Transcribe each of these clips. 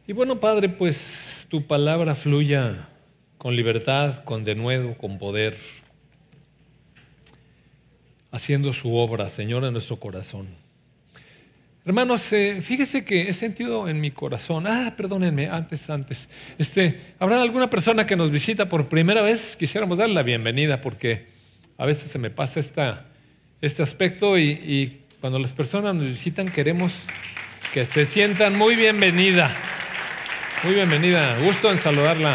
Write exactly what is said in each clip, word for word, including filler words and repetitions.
Y bueno, Padre, pues tu palabra fluya con libertad, con denuedo, con poder, haciendo su obra, Señor, en nuestro corazón. Hermanos, eh, fíjese que he sentido en mi corazón, ah, perdónenme, antes, antes, este, ¿habrá alguna persona que nos visita por primera vez? Quisiéramos darle la bienvenida porque a veces se me pasa esta, este aspecto y, y cuando las personas nos visitan queremos que se sientan muy bienvenida, muy bienvenida, gusto en saludarla.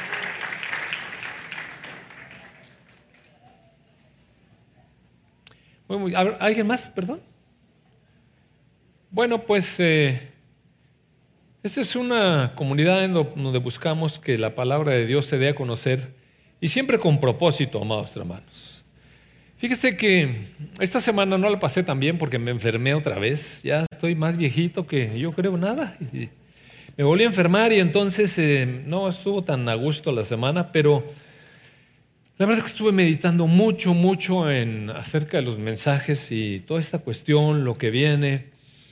Muy, muy, ¿alguien más? Perdón. Bueno, pues eh, esta es una comunidad en donde buscamos que la palabra de Dios se dé a conocer y siempre con propósito, amados hermanos. Fíjese que esta semana no la pasé tan bien porque me enfermé otra vez. Ya estoy más viejito que yo creo nada. Y me volví a enfermar y entonces eh, no estuvo tan a gusto la semana, pero la verdad es que estuve meditando mucho, mucho en acerca de los mensajes y toda esta cuestión, lo que viene.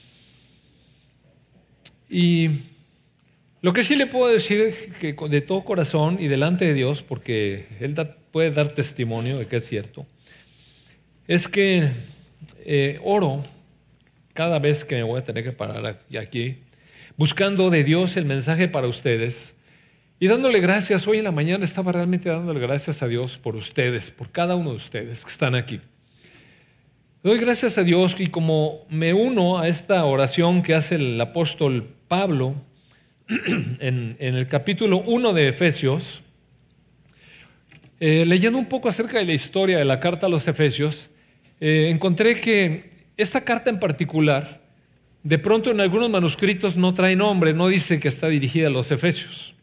Y lo que sí le puedo decir es que de todo corazón y delante de Dios, porque Él da, puede dar testimonio de que es cierto, es que eh, oro cada vez que me voy a tener que parar aquí, buscando de Dios el mensaje para ustedes y dándole gracias. Hoy en la mañana estaba realmente dándole gracias a Dios por ustedes, por cada uno de ustedes que están aquí. Doy gracias a Dios y como me uno a esta oración que hace el apóstol Pablo en, en el capítulo uno de Efesios, eh, leyendo un poco acerca de la historia de la carta a los Efesios, eh, encontré que esta carta en particular, de pronto en algunos manuscritos no trae nombre, no dice que está dirigida a los Efesios.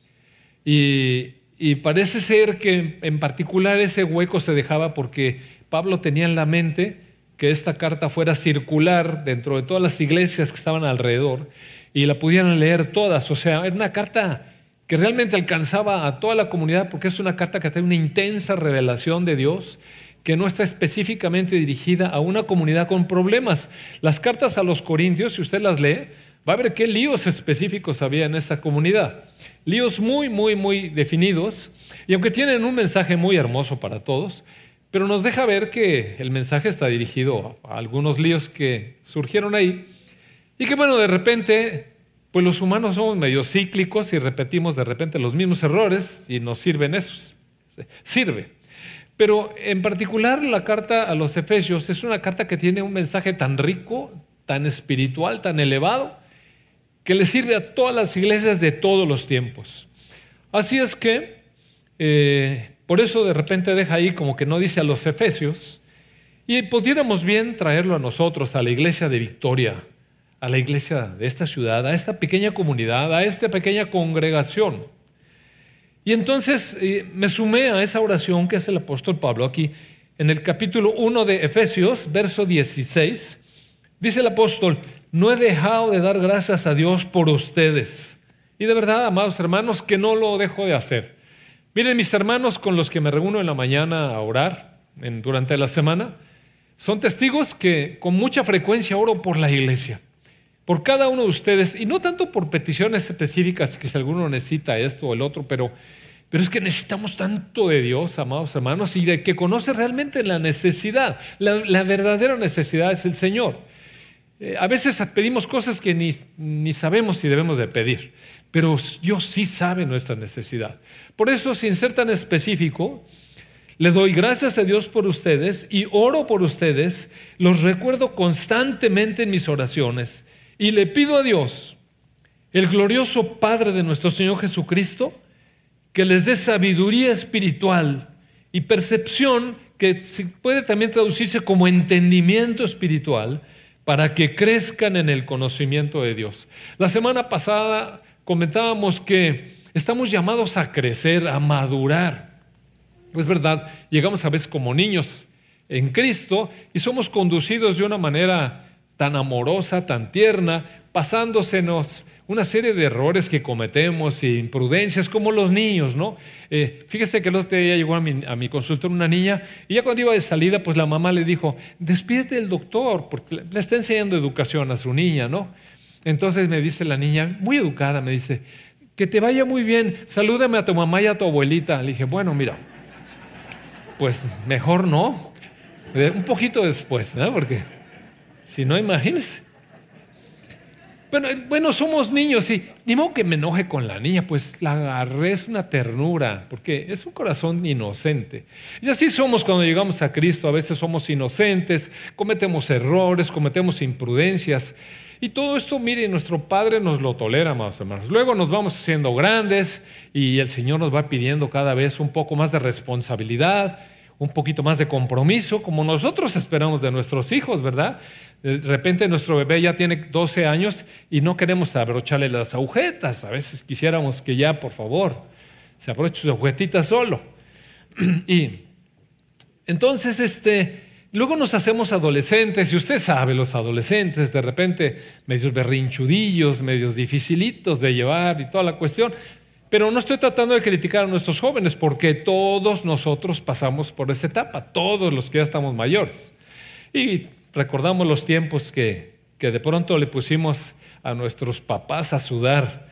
Y, y parece ser que en particular ese hueco se dejaba porque Pablo tenía en la mente que esta carta fuera circular dentro de todas las iglesias que estaban alrededor y la pudieran leer todas. O sea, era una carta que realmente alcanzaba a toda la comunidad porque es una carta que tiene una intensa revelación de Dios que no está específicamente dirigida a una comunidad con problemas. Las cartas a los Corintios, si usted las lee, va a ver qué líos específicos había en esa comunidad. Líos muy, muy, muy definidos y aunque tienen un mensaje muy hermoso para todos, pero nos deja ver que el mensaje está dirigido a algunos líos que surgieron ahí y que bueno, de repente, pues los humanos somos medio cíclicos y repetimos de repente los mismos errores y nos sirven esos. Sirve. Pero en particular la carta a los Efesios es una carta que tiene un mensaje tan rico, tan espiritual, tan elevado, que le sirve a todas las iglesias de todos los tiempos. Así es que, eh, por eso de repente deja ahí como que no dice a los Efesios, y pudiéramos bien traerlo a nosotros, a la iglesia de Victoria, a la iglesia de esta ciudad, a esta pequeña comunidad, a esta pequeña congregación. Y entonces eh, me sumé a esa oración que hace el apóstol Pablo aquí, en el capítulo uno de Efesios, verso dieciséis, dice el apóstol: no he dejado de dar gracias a Dios por ustedes. Y de verdad, amados hermanos, que no lo dejo de hacer. Miren, mis hermanos con los que me reúno en la mañana a orar en, durante la semana, son testigos que con mucha frecuencia oro por la iglesia, por cada uno de ustedes, y no tanto por peticiones específicas, que si alguno necesita esto o el otro, pero, pero es que necesitamos tanto de Dios, amados hermanos, y de que conoce realmente la necesidad. La, la verdadera necesidad es el Señor. Eh, a veces pedimos cosas que ni, ni sabemos si debemos de pedir, pero Dios sí sabe nuestra necesidad. Por eso, sin ser tan específico, le doy gracias a Dios por ustedes y oro por ustedes, los recuerdo constantemente en mis oraciones y le pido a Dios, el glorioso Padre de nuestro Señor Jesucristo, que les dé sabiduría espiritual y percepción, que puede también traducirse como entendimiento espiritual, para que crezcan en el conocimiento de Dios. La semana pasada comentábamos que estamos llamados a crecer, a madurar. Es verdad, llegamos a veces como niños en Cristo y somos conducidos de una manera tan amorosa, tan tierna, pasándosenos una serie de errores que cometemos e imprudencias como los niños, ¿no? Eh, fíjese que el otro día llegó a mi, a mi consultorio una niña y ya cuando iba de salida, pues la mamá le dijo: despídete del doctor, porque le está enseñando educación a su niña, ¿no? Entonces me dice la niña, muy educada, me dice, que te vaya muy bien, salúdame a tu mamá y a tu abuelita. Le dije, bueno, mira, pues mejor no, un poquito después, ¿no? Porque si no, imagínense. Bueno, bueno, somos niños y ni modo que me enoje con la niña, pues la agarré, es una ternura, porque es un corazón inocente. Y así somos cuando llegamos a Cristo, a veces somos inocentes, cometemos errores, cometemos imprudencias. Y todo esto, mire, nuestro Padre nos lo tolera, amados hermanos. Luego nos vamos haciendo grandes y el Señor nos va pidiendo cada vez un poco más de responsabilidad, un poquito más de compromiso, como nosotros esperamos de nuestros hijos, ¿verdad? De repente nuestro bebé ya tiene doce años y no queremos abrocharle las agujetas. A veces quisiéramos que ya, por favor, se abroche sus agujetitas solo. Y entonces, este, luego nos hacemos adolescentes, y usted sabe, los adolescentes, de repente, medios berrinchudillos, medios dificilitos de llevar y toda la cuestión. Pero no estoy tratando de criticar a nuestros jóvenes, porque todos nosotros pasamos por esa etapa, todos los que ya estamos mayores. Y recordamos los tiempos que, que de pronto le pusimos a nuestros papás a sudar.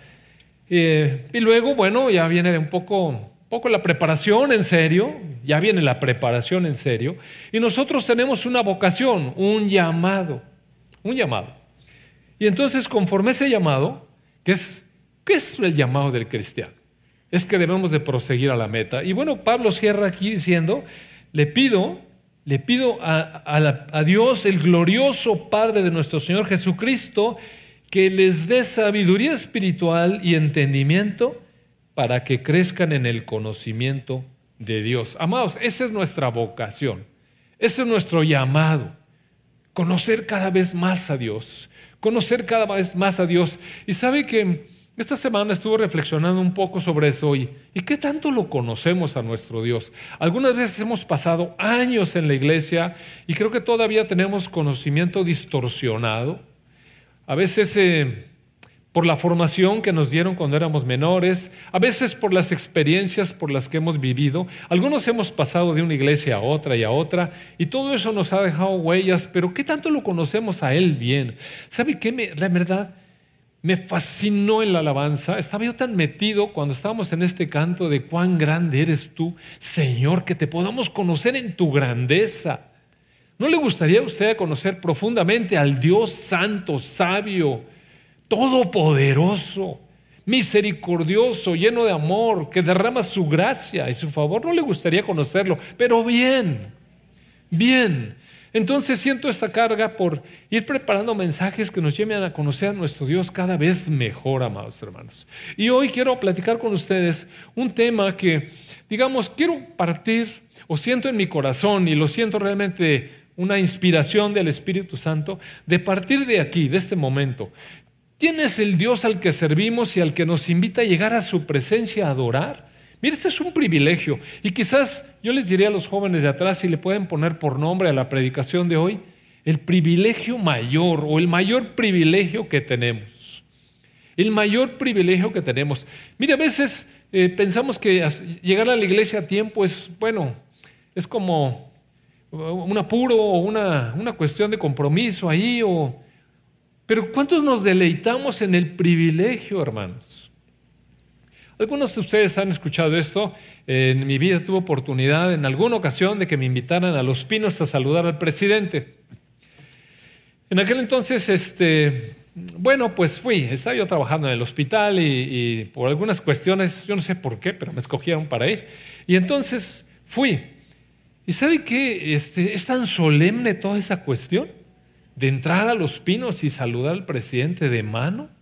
Eh, y luego, bueno, ya viene un poco, poco la preparación en serio, ya viene la preparación en serio. Y nosotros tenemos una vocación, un llamado, un llamado. Y entonces, conforme ese llamado, que es... ¿qué es el llamado del cristiano? Es que debemos de proseguir a la meta. Y bueno, Pablo cierra aquí diciendo, le pido, le pido a, a, la, a Dios, el glorioso Padre de nuestro Señor Jesucristo, que les dé sabiduría espiritual y entendimiento para que crezcan en el conocimiento de Dios. Amados, esa es nuestra vocación, ese es nuestro llamado, conocer cada vez más a Dios, conocer cada vez más a Dios. Y sabe que esta semana estuve reflexionando un poco sobre eso hoy. ¿Y qué tanto lo conocemos a nuestro Dios? Algunas veces hemos pasado años en la iglesia y creo que todavía tenemos conocimiento distorsionado. A veces eh, por la formación que nos dieron cuando éramos menores, a veces por las experiencias por las que hemos vivido. Algunos hemos pasado de una iglesia a otra y a otra y todo eso nos ha dejado huellas, pero ¿qué tanto lo conocemos a Él bien? ¿Sabe qué? Me, la verdad... me fascinó en la alabanza. Estaba yo tan metido cuando estábamos en este canto de cuán grande eres tú, Señor, que te podamos conocer en tu grandeza. ¿No le gustaría a usted conocer profundamente al Dios santo, sabio, todopoderoso, misericordioso, lleno de amor, que derrama su gracia y su favor? ¿No le gustaría conocerlo? Pero bien, bien. Entonces siento esta carga por ir preparando mensajes que nos lleven a conocer a nuestro Dios cada vez mejor, amados hermanos. Y hoy quiero platicar con ustedes un tema que, digamos, quiero partir, o siento en mi corazón, y lo siento realmente una inspiración del Espíritu Santo, de partir de aquí, de este momento. ¿Quién es el Dios al que servimos y al que nos invita a llegar a su presencia a adorar? Mira, este es un privilegio y quizás yo les diría a los jóvenes de atrás, si le pueden poner por nombre a la predicación de hoy, el privilegio mayor o el mayor privilegio que tenemos. El mayor privilegio que tenemos. Mira, a veces eh, pensamos que llegar a la iglesia a tiempo es, bueno, es como un apuro o una, una cuestión de compromiso ahí. O, pero ¿cuántos nos deleitamos en el privilegio, hermanos? Algunos de ustedes han escuchado esto. En mi vida tuve oportunidad en alguna ocasión de que me invitaran a Los Pinos a saludar al presidente. En aquel entonces, este, bueno, pues fui. Estaba yo trabajando en el hospital y, y por algunas cuestiones, yo no sé por qué, pero me escogieron para ir. Y entonces fui. ¿Y sabe qué? Este, es tan solemne toda esa cuestión de entrar a Los Pinos y saludar al presidente de mano.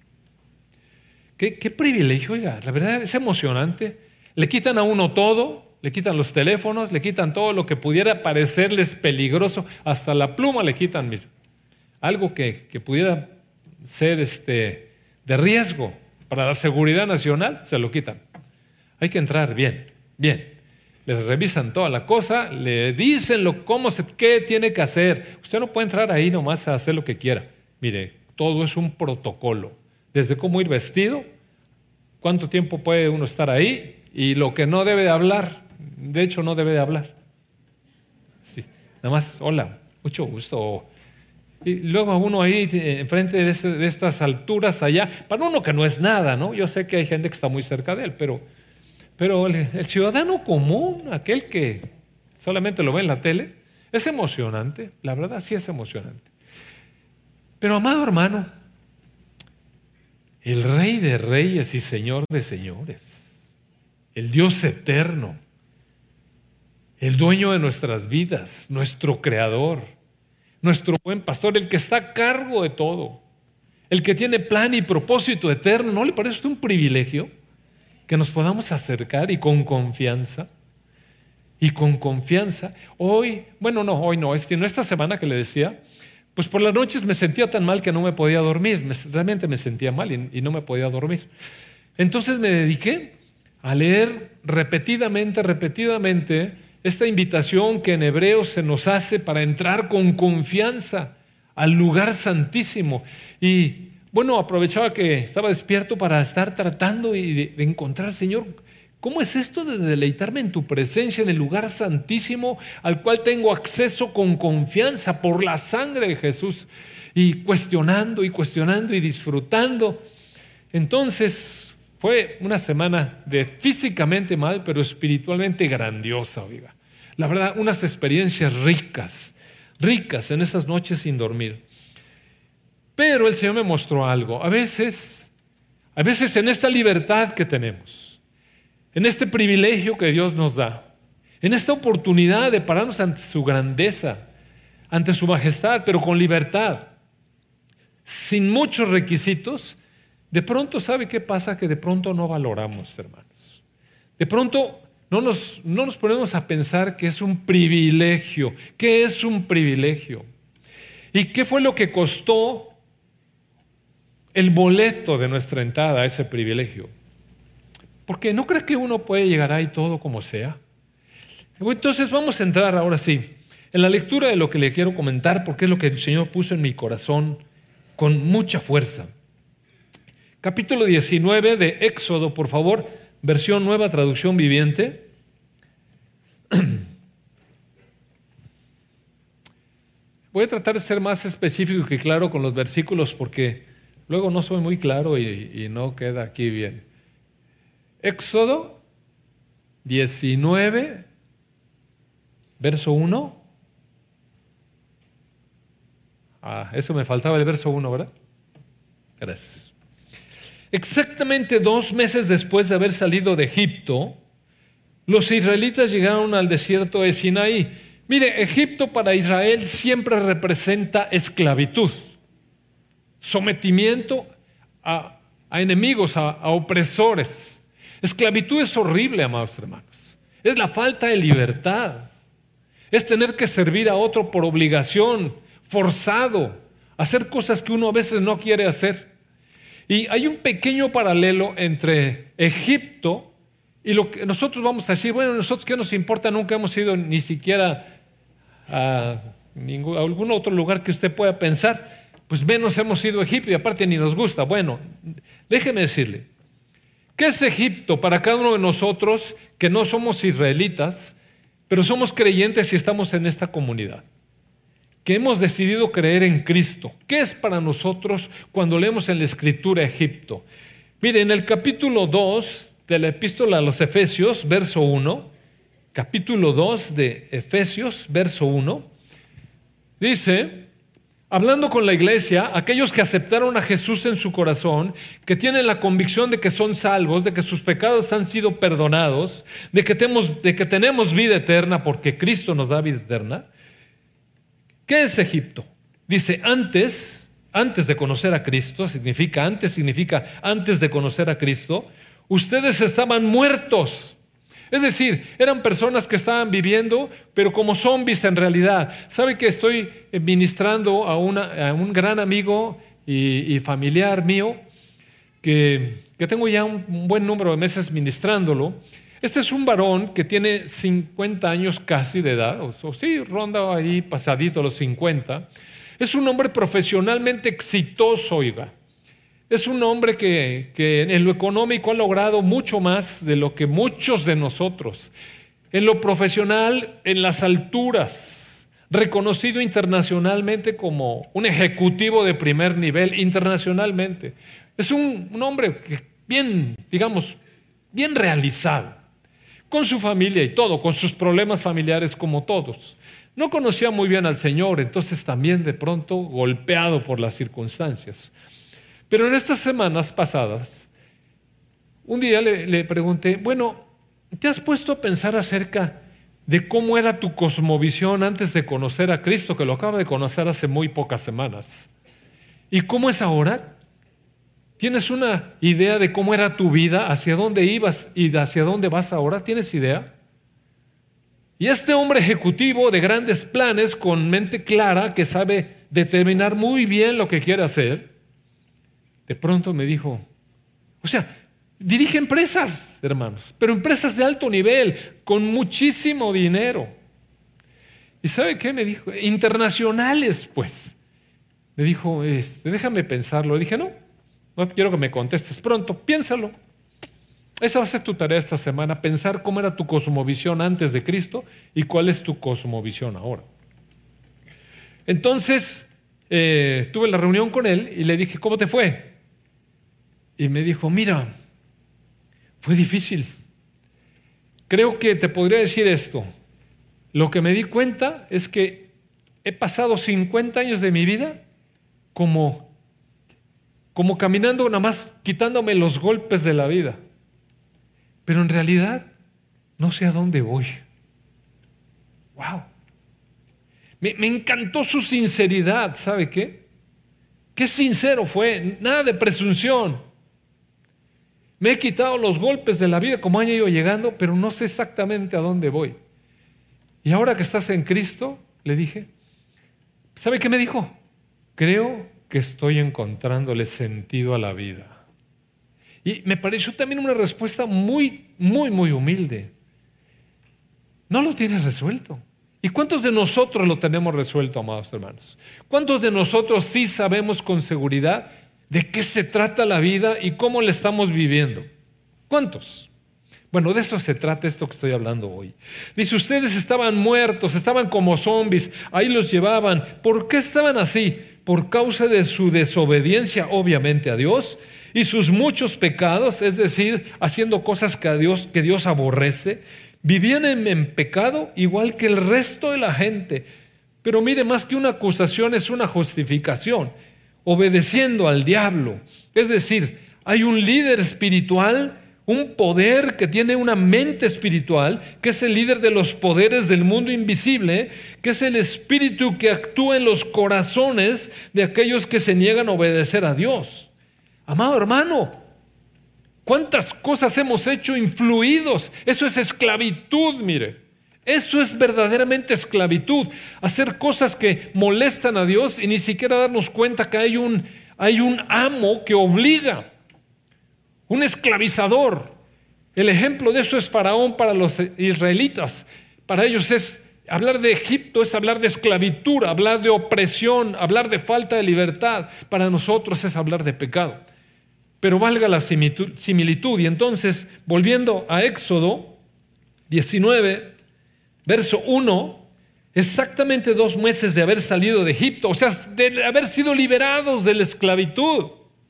¿Qué, qué privilegio, oiga, la verdad es emocionante. Le quitan a uno todo, le quitan los teléfonos, le quitan todo lo que pudiera parecerles peligroso, hasta la pluma le quitan, mira. Algo que, que pudiera ser este, de riesgo para la seguridad nacional, se lo quitan. Hay que entrar bien, bien. Le revisan toda la cosa, le dicen lo, cómo se, qué tiene que hacer. Usted no puede entrar ahí nomás a hacer lo que quiera. Mire, todo es un protocolo. Desde cómo ir vestido, cuánto tiempo puede uno estar ahí y lo que no debe de hablar, de hecho no debe de hablar. Sí, nada más, hola, mucho gusto. Y luego a uno ahí enfrente de, este, de estas alturas allá, para uno que no es nada, ¿no? Yo sé que hay gente que está muy cerca de él, pero, pero el, el ciudadano común, aquel que solamente lo ve en la tele, es emocionante, la verdad sí es emocionante. Pero amado hermano, el Rey de Reyes y Señor de Señores, el Dios eterno, el dueño de nuestras vidas, nuestro Creador, nuestro buen pastor, el que está a cargo de todo, el que tiene plan y propósito eterno, ¿no le parece a usted un privilegio que nos podamos acercar y con confianza? Y con confianza, hoy, bueno, no, hoy no, sino esta semana que le decía, pues por las noches me sentía tan mal que no me podía dormir, me, realmente me sentía mal y, y no me podía dormir. Entonces me dediqué a leer repetidamente, repetidamente, esta invitación que en Hebreos se nos hace para entrar con confianza al lugar santísimo. Y bueno, aprovechaba que estaba despierto para estar tratando y de, de encontrar, Señor, ¿cómo es esto de deleitarme en tu presencia en el lugar santísimo al cual tengo acceso con confianza por la sangre de Jesús? Y cuestionando y cuestionando y disfrutando. Entonces fue una semana de físicamente mal, pero espiritualmente grandiosa, oiga. La verdad, unas experiencias ricas, ricas en esas noches sin dormir. Pero el Señor me mostró algo. A veces, a veces en esta libertad que tenemos, en este privilegio que Dios nos da, en esta oportunidad de pararnos ante su grandeza, ante su majestad, pero con libertad, sin muchos requisitos, de pronto, ¿sabe qué pasa? Que de pronto no valoramos, hermanos. De pronto no nos, no nos ponemos a pensar que es un privilegio. ¿Qué es un privilegio? ¿Y qué fue lo que costó el boleto de nuestra entrada a ese privilegio? Porque ¿no cree que uno puede llegar ahí todo como sea? Entonces vamos a entrar ahora sí en la lectura de lo que le quiero comentar, porque es lo que el Señor puso en mi corazón con mucha fuerza. Capítulo diecinueve de Éxodo, por favor, versión Nueva Traducción Viviente. Voy a tratar de ser más específico que claro con los versículos porque luego no soy muy claro y, y no queda aquí bien. Éxodo diecinueve, verso uno. Ah, eso me faltaba el verso uno, ¿verdad? Gracias. Exactamente dos meses después de haber salido de Egipto, los israelitas llegaron al desierto de Sinaí. Mire, Egipto para Israel siempre representa esclavitud, sometimiento a, a enemigos, a, a opresores. Esclavitud es horrible, amados hermanos. Es la falta de libertad. Es tener que servir a otro por obligación, forzado, hacer cosas que uno a veces no quiere hacer. Y hay un pequeño paralelo entre Egipto y lo que nosotros vamos a decir, bueno, nosotros qué nos importa, nunca hemos ido ni siquiera a, ningún, a algún otro lugar que usted pueda pensar, pues menos hemos ido a Egipto y aparte ni nos gusta. Bueno, déjeme decirle, ¿qué es Egipto para cada uno de nosotros que no somos israelitas, pero somos creyentes y estamos en esta comunidad? Que hemos decidido creer en Cristo. ¿Qué es para nosotros cuando leemos en la Escritura Egipto? Mire, en el capítulo dos de la Epístola a los Efesios, verso uno, capítulo dos de Efesios, verso uno, dice, hablando con la iglesia, aquellos que aceptaron a Jesús en su corazón, que tienen la convicción de que son salvos, de que sus pecados han sido perdonados, de que tenemos, de que tenemos vida eterna porque Cristo nos da vida eterna. ¿Qué es Egipto? Dice, antes, antes de conocer a Cristo, significa, antes significa antes de conocer a Cristo, ustedes estaban muertos. Es decir, eran personas que estaban viviendo, pero como zombies en realidad. ¿Sabe que estoy ministrando a, una, a un gran amigo y, y familiar mío que, que tengo ya un, un buen número de meses ministrándolo? Este es un varón que tiene cincuenta años casi de edad, o, o sí, ronda ahí pasadito los cincuenta. Es un hombre profesionalmente exitoso, oiga. Es un hombre que, que en lo económico ha logrado mucho más de lo que muchos de nosotros. En lo profesional, en las alturas, reconocido internacionalmente como un ejecutivo de primer nivel, internacionalmente. Es un, un hombre que bien, digamos, bien realizado, con su familia y todo, con sus problemas familiares como todos. No conocía muy bien al Señor, entonces también de pronto golpeado por las circunstancias. Pero en estas semanas pasadas, un día le, le pregunté, bueno, ¿te has puesto a pensar acerca de cómo era tu cosmovisión antes de conocer a Cristo, que lo acaba de conocer hace muy pocas semanas? ¿Y cómo es ahora? ¿Tienes una idea de cómo era tu vida, hacia dónde ibas y hacia dónde vas ahora? ¿Tienes idea? Y este hombre ejecutivo de grandes planes, con mente clara, que sabe determinar muy bien lo que quiere hacer, de pronto me dijo, o sea, dirige empresas, hermanos, pero empresas de alto nivel, con muchísimo dinero. ¿Y sabe qué me dijo? Internacionales, pues. Me dijo, este, déjame pensarlo. Le dije, no, no quiero que me contestes pronto, piénsalo. Esa va a ser tu tarea esta semana, pensar cómo era tu cosmovisión antes de Cristo y cuál es tu cosmovisión ahora. Entonces, eh, tuve la reunión con él y le dije, ¿cómo te fue? Y me dijo, mira, fue difícil. Creo que te podría decir esto. Lo que me di cuenta es que he pasado cincuenta años de mi vida como, como caminando nada más, quitándome los golpes de la vida. Pero en realidad no sé a dónde voy. ¡Wow! Me, me encantó su sinceridad, ¿sabe qué? Qué sincero fue, nada de presunción. Me he quitado los golpes de la vida como han ido llegando, pero no sé exactamente a dónde voy. Y ahora que estás en Cristo, le dije, ¿sabe qué me dijo? Creo que estoy encontrándole sentido a la vida. Y me pareció también una respuesta muy, muy, muy humilde. No lo tienes resuelto. ¿Y cuántos de nosotros lo tenemos resuelto, amados hermanos? ¿Cuántos de nosotros sí sabemos con seguridad de qué se trata la vida y cómo la estamos viviendo? ¿Cuántos? Bueno, de eso se trata esto que estoy hablando hoy. Dice, ustedes estaban muertos, estaban como zombies, ahí los llevaban. ¿Por qué estaban así? Por causa de su desobediencia, obviamente, a Dios, y sus muchos pecados, es decir, haciendo cosas que, a Dios, que Dios aborrece. Vivían en, en pecado igual que el resto de la gente. Pero mire, más que una acusación es una justificación, obedeciendo al diablo. Es decir, hay un líder espiritual, un poder que tiene una mente espiritual, que es el líder de los poderes del mundo invisible, que es el espíritu que actúa en los corazones de aquellos que se niegan a obedecer a Dios. Amado hermano, ¿cuántas cosas hemos hecho influidos? Eso es esclavitud, mire. Eso es verdaderamente esclavitud. Hacer cosas que molestan a Dios y ni siquiera darnos cuenta que hay un, hay un amo que obliga, un esclavizador. El ejemplo de eso es Faraón para los israelitas. Para ellos es hablar de Egipto, es hablar de esclavitud, hablar de opresión, hablar de falta de libertad. Para nosotros es hablar de pecado. Pero valga la similitud. Y entonces, volviendo a Éxodo diecinueve, verso uno, exactamente dos meses de haber salido de Egipto, o sea, de haber sido liberados de la esclavitud.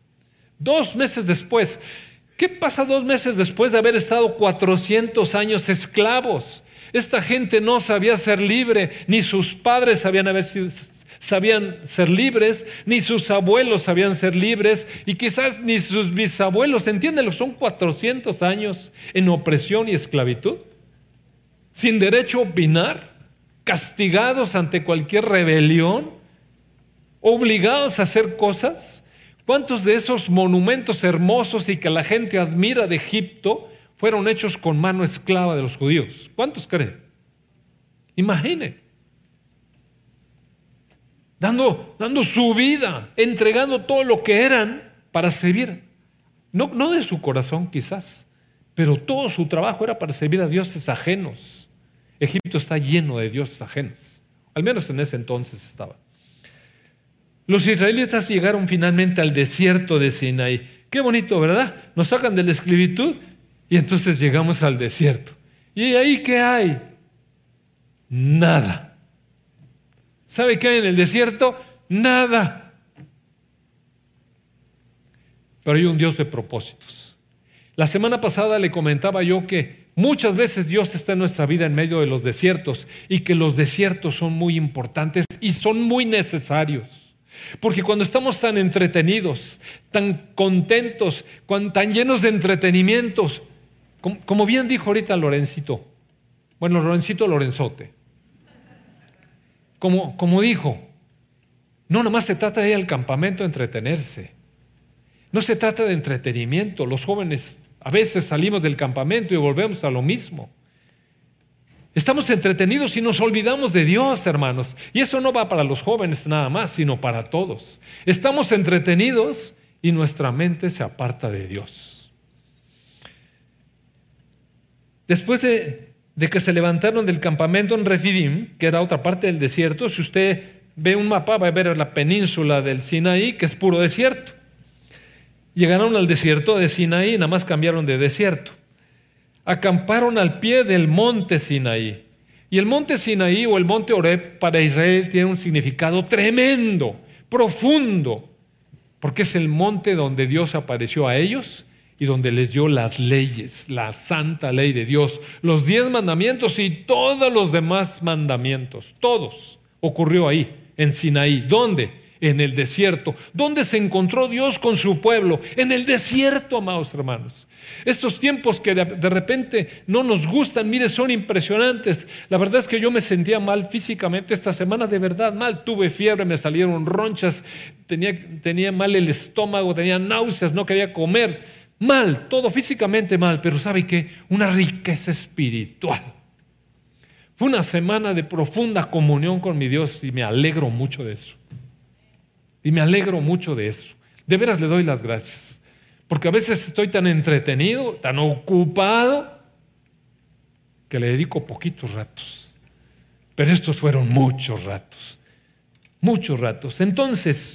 Dos meses después. ¿Qué pasa dos meses después de haber estado cuatrocientos años esclavos? Esta gente no sabía ser libre, ni sus padres sabían haber sido... sabían ser libres, ni sus abuelos sabían ser libres, y quizás ni sus bisabuelos. ¿Entienden? Son cuatrocientos años en opresión y esclavitud, sin derecho a opinar, castigados ante cualquier rebelión, obligados a hacer cosas. ¿Cuántos de esos monumentos hermosos y que la gente admira de Egipto fueron hechos con mano esclava de los judíos? ¿Cuántos creen? Imaginen. Dando, dando su vida, entregando todo lo que eran para servir. No, no de su corazón quizás, pero todo su trabajo era para servir a dioses ajenos. Egipto está lleno de dioses ajenos, al menos en ese entonces estaba. Los israelitas llegaron finalmente al desierto de Sinaí. Qué bonito, ¿verdad? Nos sacan de la esclavitud y entonces llegamos al desierto. ¿Y ahí qué hay? Nada. ¿Sabe qué hay en el desierto? Nada. Pero hay un Dios de propósitos. La semana pasada le comentaba yo que muchas veces Dios está en nuestra vida en medio de los desiertos y que los desiertos son muy importantes y son muy necesarios. Porque cuando estamos tan entretenidos, tan contentos, tan llenos de entretenimientos, como, como bien dijo ahorita Lorencito, bueno, Lorencito Lorenzote, como, como dijo, no nomás se trata de ir al campamento a entretenerse, no se trata de entretenimiento. Los jóvenes a veces salimos del campamento y volvemos a lo mismo. Estamos entretenidos y nos olvidamos de Dios, hermanos. Y eso no va para los jóvenes nada más, sino para todos. Estamos entretenidos y nuestra mente se aparta de Dios. Después de, de que se levantaron del campamento en Refidim, que era otra parte del desierto, si usted ve un mapa va a ver la península del Sinaí, que es puro desierto. Llegaron al desierto de Sinaí, nada más cambiaron de desierto. Acamparon al pie del monte Sinaí. Y el monte Sinaí o el monte Horeb para Israel tiene un significado tremendo, profundo, porque es el monte donde Dios apareció a ellos y donde les dio las leyes, la santa ley de Dios, los diez mandamientos y todos los demás mandamientos. Todos ocurrió ahí, en Sinaí. ¿Dónde? En el desierto. ¿Dónde se encontró Dios con su pueblo? En el desierto, amados hermanos. Estos tiempos que de, de repente no nos gustan, mire, son impresionantes. La verdad es que yo me sentía mal físicamente esta semana, de verdad mal. Tuve fiebre, me salieron ronchas, tenía, tenía mal el estómago, tenía náuseas, no quería comer. Mal, todo físicamente mal, pero ¿sabe qué? Una riqueza espiritual. Fue una semana de profunda comunión con mi Dios y me alegro mucho de eso. Y me alegro mucho de eso. De veras le doy las gracias. Porque a veces estoy tan entretenido, tan ocupado, que le dedico poquitos ratos. Pero estos fueron muchos ratos. Muchos ratos. Entonces,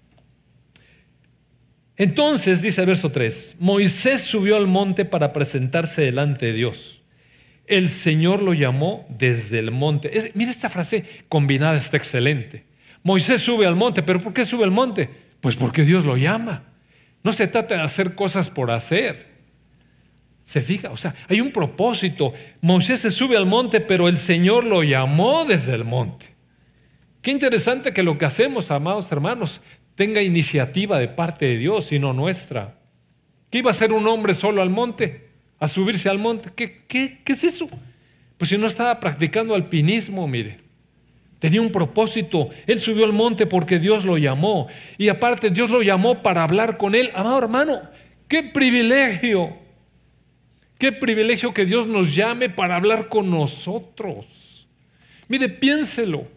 entonces, dice el verso tres, Moisés subió al monte para presentarse delante de Dios. El Señor lo llamó desde el monte. Es, mira, esta frase combinada está excelente. Moisés sube al monte, ¿pero por qué sube al monte? Pues porque Dios lo llama. No se trata de hacer cosas por hacer. ¿Se fija? O sea, hay un propósito. Moisés se sube al monte, pero el Señor lo llamó desde el monte. Qué interesante que lo que hacemos, amados hermanos, tenga iniciativa de parte de Dios y no nuestra. ¿Qué iba a hacer un hombre solo al monte? ¿A subirse al monte? ¿Qué, qué, qué es eso? Pues si no estaba practicando alpinismo, mire. Tenía un propósito. Él subió al monte porque Dios lo llamó. Y aparte Dios lo llamó para hablar con él. Amado hermano, qué privilegio. Qué privilegio que Dios nos llame para hablar con nosotros. Mire, piénselo.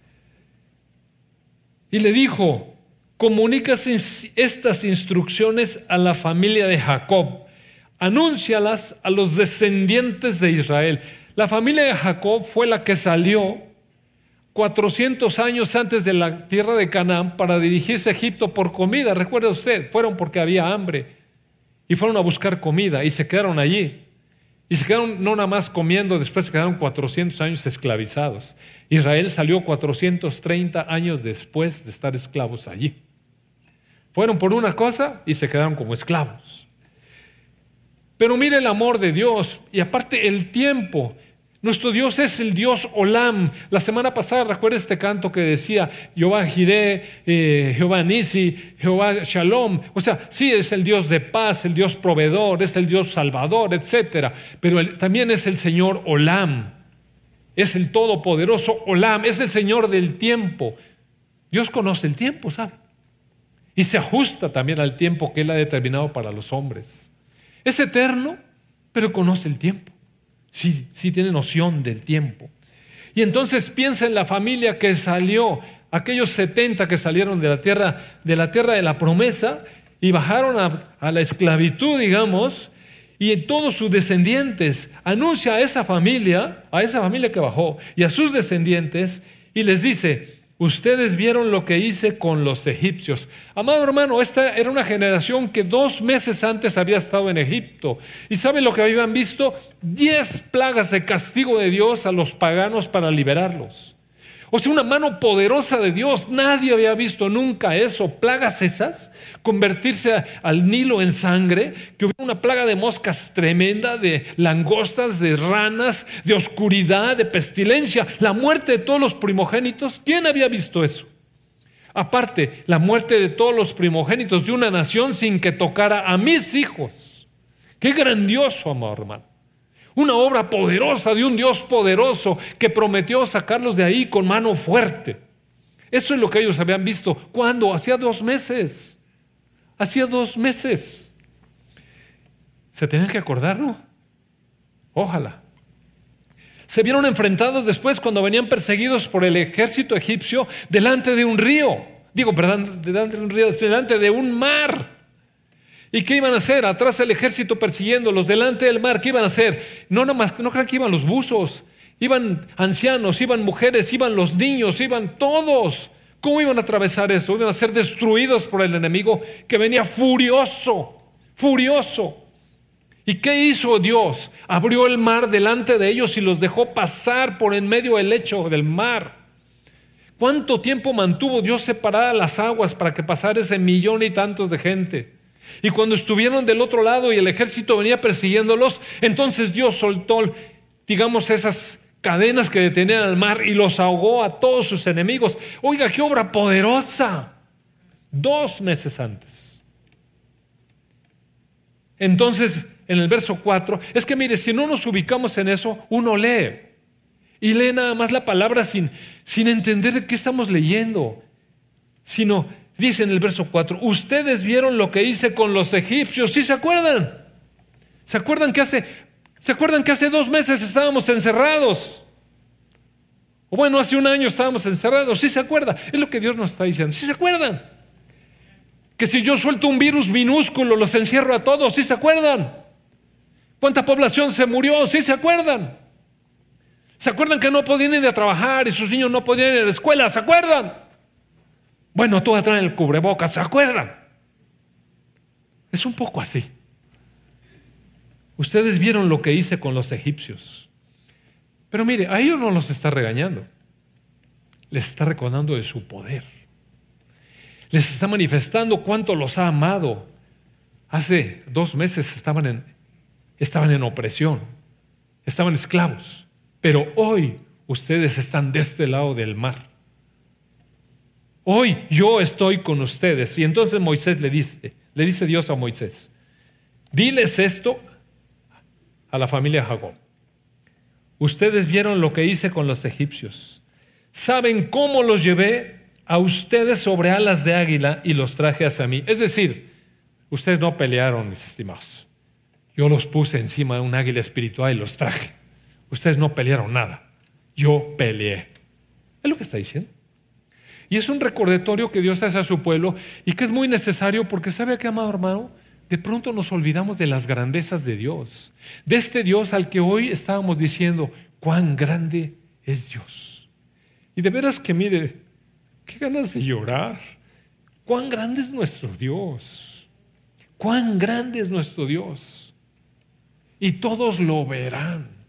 Y le dijo, comunica estas instrucciones a la familia de Jacob. Anúncialas a los descendientes de Israel. La familia de Jacob fue la que salió cuatrocientos años antes de la tierra de Canaán para dirigirse a Egipto por comida. Recuerde usted, fueron porque había hambre y fueron a buscar comida y se quedaron allí. Y se quedaron no nada más comiendo, después se quedaron cuatrocientos años esclavizados. Israel salió cuatrocientos treinta años después de estar esclavos allí. Fueron por una cosa y se quedaron como esclavos. Pero mire el amor de Dios y aparte el tiempo. Nuestro Dios es el Dios Olam. La semana pasada recuerda este canto que decía Jehová Jireh, eh, Jehová Nisi, Jehová Shalom. O sea, sí es el Dios de paz, el Dios proveedor, es el Dios salvador, etcétera. Pero él, también es el Señor Olam. Es el todopoderoso Olam, es el Señor del tiempo. Dios conoce el tiempo, ¿sabe? Y se ajusta también al tiempo que Él ha determinado para los hombres. Es eterno, pero conoce el tiempo. Sí, sí tiene noción del tiempo. Y entonces piensa en la familia que salió, aquellos setenta que salieron de la tierra de la tierra de la promesa y bajaron a, a la esclavitud, digamos, y en todos sus descendientes. Anuncia a esa familia, a esa familia que bajó y a sus descendientes y les dice: ustedes vieron lo que hice con los egipcios. Amado hermano, esta era una generación que dos meses antes había estado en Egipto. ¿Y saben lo que habían visto? Diez plagas de castigo de Dios a los paganos para liberarlos. O sea, una mano poderosa de Dios. Nadie había visto nunca eso. Plagas esas, convertirse a, al Nilo en sangre, que hubiera una plaga de moscas tremenda, de langostas, de ranas, de oscuridad, de pestilencia, la muerte de todos los primogénitos. ¿Quién había visto eso? Aparte, la muerte de todos los primogénitos de una nación sin que tocara a mis hijos. ¡Qué grandioso, amado hermano! Una obra poderosa de un Dios poderoso que prometió sacarlos de ahí con mano fuerte. Eso es lo que ellos habían visto. ¿Cuándo? Hacía dos meses. Hacía dos meses. ¿Se tenían que acordar, no? Ojalá. Se vieron enfrentados después cuando venían perseguidos por el ejército egipcio delante de un río. Digo, perdón, delante de un río, delante de un mar. ¿Y qué iban a hacer? Atrás el ejército persiguiéndolos, delante del mar. ¿Qué iban a hacer? No, nada más, no crean que iban los buzos. Iban ancianos, iban mujeres, iban los niños, iban todos. ¿Cómo iban a atravesar eso? Iban a ser destruidos por el enemigo que venía furioso, furioso. ¿Y qué hizo Dios? Abrió el mar delante de ellos y los dejó pasar por en medio del lecho del mar. ¿Cuánto tiempo mantuvo Dios separadas las aguas para que pasara ese millón y tantos de gente? Y cuando estuvieron del otro lado y el ejército venía persiguiéndolos, entonces Dios soltó, digamos, esas cadenas que detenían al mar y los ahogó a todos sus enemigos. Oiga, qué obra poderosa. Dos meses antes. Entonces, en el verso cuatro, es que mire, si no nos ubicamos en eso, uno lee. Y lee nada más la palabra sin, sin entender qué estamos leyendo. Sino, dice en el verso cuatro, ustedes vieron lo que hice con los egipcios. ¿Sí se acuerdan? ¿Se acuerdan que hace, ¿se acuerdan que hace dos meses estábamos encerrados? O bueno, hace un año estábamos encerrados. ¿Sí se acuerdan? Es lo que Dios nos está diciendo. ¿Sí se acuerdan? Que si yo suelto un virus minúsculo, los encierro a todos. ¿Sí se acuerdan? ¿Cuánta población se murió? ¿Sí se acuerdan? ¿Se acuerdan que no podían ir a trabajar y sus niños no podían ir a la escuela? ¿Se acuerdan? Bueno, todos traen el cubrebocas, ¿se acuerdan? Es un poco así. Ustedes vieron lo que hice con los egipcios. Pero mire, a ellos no los está regañando. Les está recordando de su poder. Les está manifestando cuánto los ha amado. Hace dos meses estaban en, estaban en opresión, estaban esclavos. Pero hoy ustedes están de este lado del mar. Hoy yo estoy con ustedes. Y entonces Moisés le dice, le dice Dios a Moisés, diles esto a la familia Jacob. Ustedes vieron lo que hice con los egipcios. Saben cómo los llevé a ustedes sobre alas de águila y los traje hacia mí. Es decir, ustedes no pelearon, mis estimados. Yo los puse encima de un águila espiritual y los traje. Ustedes no pelearon nada. Yo peleé. Es lo que está diciendo. Y es un recordatorio que Dios hace a su pueblo y que es muy necesario porque ¿sabe qué, amado hermano? De pronto nos olvidamos de las grandezas de Dios, de este Dios al que hoy estábamos diciendo, cuán grande es Dios. Y de veras que mire, qué ganas de llorar. Cuán grande es nuestro Dios. Cuán grande es nuestro Dios. Y todos lo verán.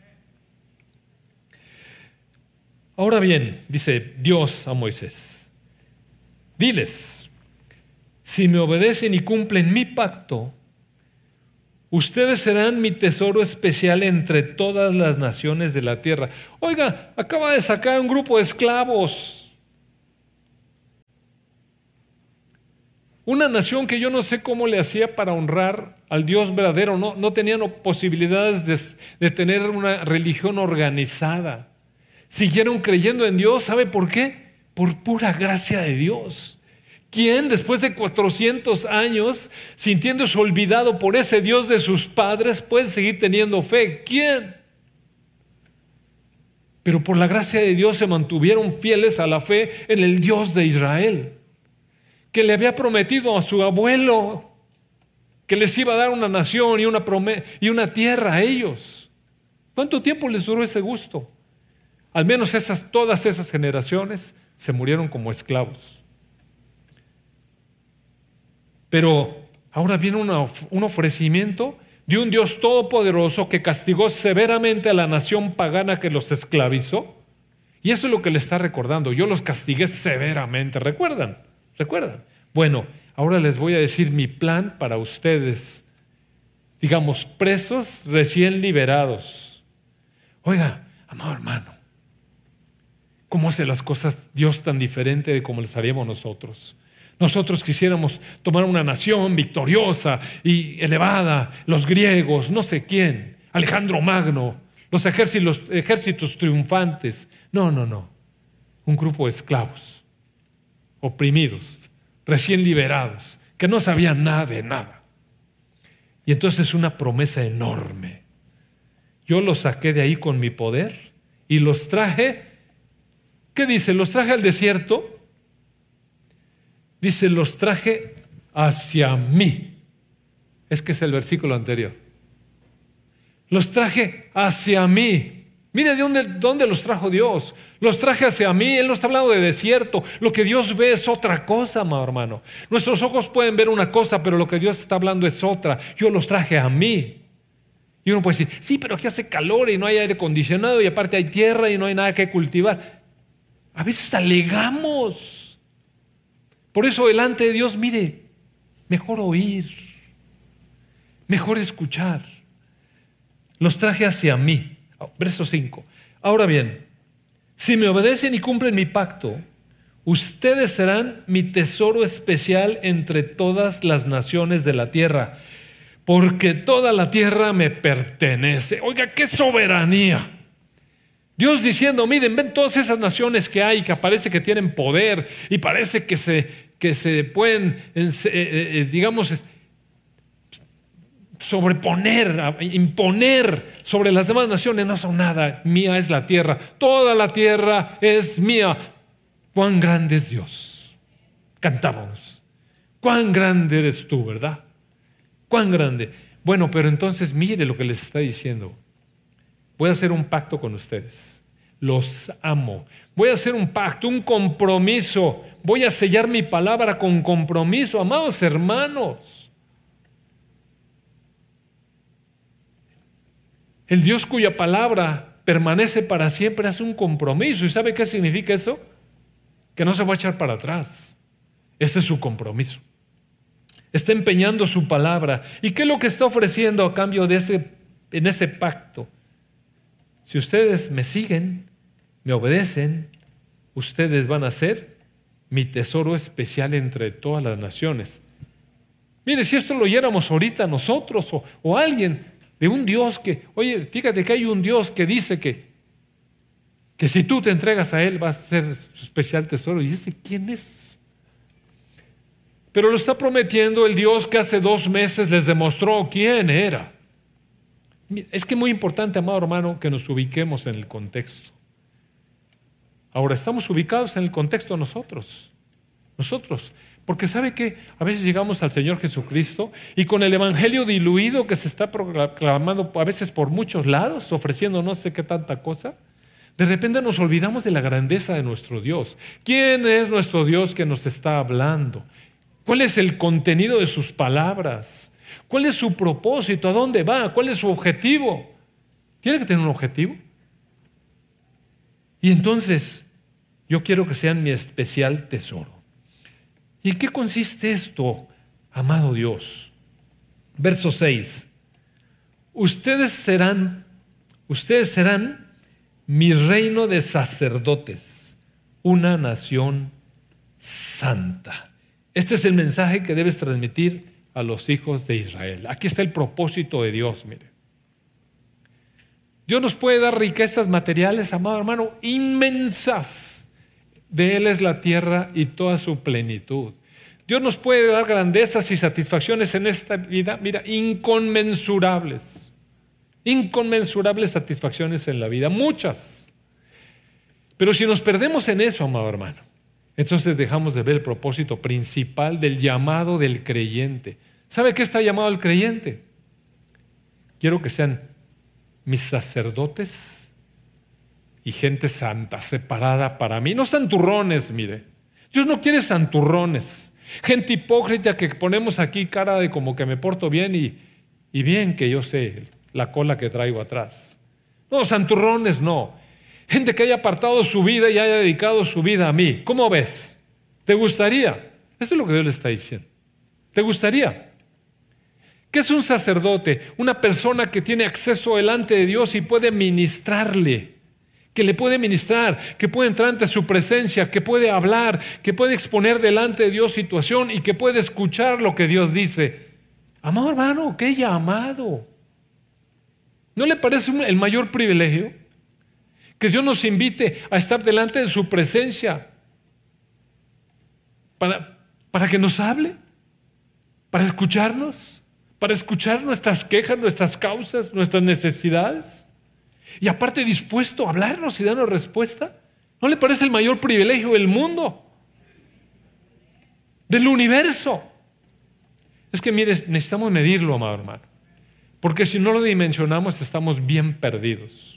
Ahora bien, dice Dios a Moisés, diles, si me obedecen y cumplen mi pacto, ustedes serán mi tesoro especial entre todas las naciones de la tierra. Oiga, acaba de sacar un grupo de esclavos. Una nación que yo no sé cómo le hacía para honrar al Dios verdadero. No, no tenían posibilidades de, de tener una religión organizada. Siguieron creyendo en Dios. ¿Sabe por qué? Por pura gracia de Dios. ¿Quién después de cuatrocientos años, sintiéndose olvidado por ese Dios de sus padres, puede seguir teniendo fe? ¿Quién? Pero por la gracia de Dios se mantuvieron fieles a la fe en el Dios de Israel, que le había prometido a su abuelo que les iba a dar una nación y una, prome- y una tierra a ellos. ¿Cuánto tiempo les duró ese gusto? Al menos esas, todas esas generaciones se murieron como esclavos. Pero ahora viene una, un ofrecimiento de un Dios todopoderoso que castigó severamente a la nación pagana que los esclavizó Y eso es lo que le está recordando. Yo los castigué severamente. ¿Recuerdan? ¿Recuerdan? Bueno, ahora les voy a decir mi plan para ustedes. Digamos, presos recién liberados. Oiga, amado hermano, ¿cómo hace las cosas Dios tan diferente de como les haríamos nosotros? Nosotros quisiéramos tomar una nación victoriosa y elevada, los griegos, no sé quién, Alejandro Magno, los ejércitos, ejércitos triunfantes. No, no, no. Un grupo de esclavos, oprimidos, recién liberados, que no sabían nada de nada. Y entonces una promesa enorme. Yo los saqué de ahí con mi poder y los traje. ¿Qué dice? ¿Los traje al desierto? Dice, los traje hacia mí. Es que es el versículo anterior. Los traje hacia mí. Mire de dónde, dónde los trajo Dios. Los traje hacia mí. Él no está hablando de desierto. Lo que Dios ve es otra cosa, amado hermano. Nuestros ojos pueden ver una cosa, pero lo que Dios está hablando es otra. Yo los traje a mí. Y uno puede decir, sí, pero aquí hace calor y no hay aire acondicionado y aparte hay tierra y no hay nada que cultivar. A veces alegamos. Por eso delante de Dios, mire, mejor oír, mejor escuchar. Los traje hacia mí. Verso cinco. Ahora bien, si me obedecen y cumplen mi pacto, ustedes serán mi tesoro especial entre todas las naciones de la tierra, porque toda la tierra me pertenece. Oiga, qué soberanía. Dios diciendo, miren, ven todas esas naciones que hay, que parece que tienen poder y parece que se, que se pueden, eh, eh, digamos, sobreponer, imponer sobre las demás naciones. No son nada, mía es la tierra, toda la tierra es mía. Cuán grande es Dios. Cantábamos, cuán grande eres tú, ¿verdad? Cuán grande. Bueno, pero entonces mire lo que les está diciendo. Voy a hacer un pacto con ustedes. Los amo. Voy a hacer un pacto, un compromiso. Voy a sellar mi palabra con compromiso, amados hermanos. El Dios cuya palabra permanece para siempre hace un compromiso. ¿Y sabe qué significa eso? Que no se va a echar para atrás. Ese es su compromiso. Está empeñando su palabra. ¿Y qué es lo que está ofreciendo a cambio de ese, en ese pacto? Si ustedes me siguen, me obedecen, ustedes van a ser mi tesoro especial entre todas las naciones. Mire, si esto lo oyéramos ahorita nosotros o, o alguien de un Dios que, oye, fíjate que hay un Dios que dice que, que si tú te entregas a Él vas a ser su especial tesoro. ¿Y ese quién es? Pero lo está prometiendo el Dios que hace dos meses les demostró quién era. Es que es muy importante, amado hermano, que nos ubiquemos en el contexto. Ahora, estamos ubicados en el contexto nosotros. Nosotros. Porque ¿sabe qué? A veces llegamos al Señor Jesucristo y con el evangelio diluido que se está proclamando a veces por muchos lados, ofreciendo no sé qué tanta cosa, de repente nos olvidamos de la grandeza de nuestro Dios. ¿Quién es nuestro Dios que nos está hablando? ¿Cuál es el contenido de sus palabras? ¿Cuál es su propósito? ¿A dónde va? ¿Cuál es su objetivo? Tiene que tener un objetivo. Y entonces, yo quiero que sean mi especial tesoro. ¿Y en qué consiste esto, amado Dios? Verso seis. Ustedes serán, ustedes serán mi reino de sacerdotes, una nación santa. Este es el mensaje que debes transmitir a los hijos de Israel. Aquí está el propósito de Dios, mire. Dios nos puede dar riquezas materiales, amado hermano, inmensas. De Él es la tierra y toda su plenitud. Dios nos puede dar grandezas y satisfacciones en esta vida, mira, inconmensurables. Inconmensurables satisfacciones en la vida, muchas. Pero si nos perdemos en eso, amado hermano, entonces dejamos de ver el propósito principal del llamado del creyente. ¿Sabe qué está llamado el creyente? Quiero que sean mis sacerdotes y gente santa, separada para mí. No santurrones, mire. Dios no quiere santurrones. Gente hipócrita que ponemos aquí cara de como que me porto bien y, y bien que yo sé la cola que traigo atrás. No, santurrones no. Gente que haya apartado su vida y haya dedicado su vida a mí. ¿Cómo ves? ¿Te gustaría? Eso es lo que Dios le está diciendo. ¿Te gustaría? ¿Qué es un sacerdote? Una persona que tiene acceso delante de Dios y puede ministrarle, que le puede ministrar, que puede entrar ante su presencia, que puede hablar, que puede exponer delante de Dios situación y que puede escuchar lo que Dios dice. Amado hermano, qué llamado. ¿No le parece el mayor privilegio? Que Dios nos invite a estar delante de su presencia para, para que nos hable, para escucharnos, para escuchar nuestras quejas, nuestras causas, nuestras necesidades. Y aparte dispuesto a hablarnos y darnos respuesta. ¿No le parece el mayor privilegio del mundo? Del universo. Es que mire, necesitamos medirlo, amado hermano. Porque si no lo dimensionamos, estamos bien perdidos.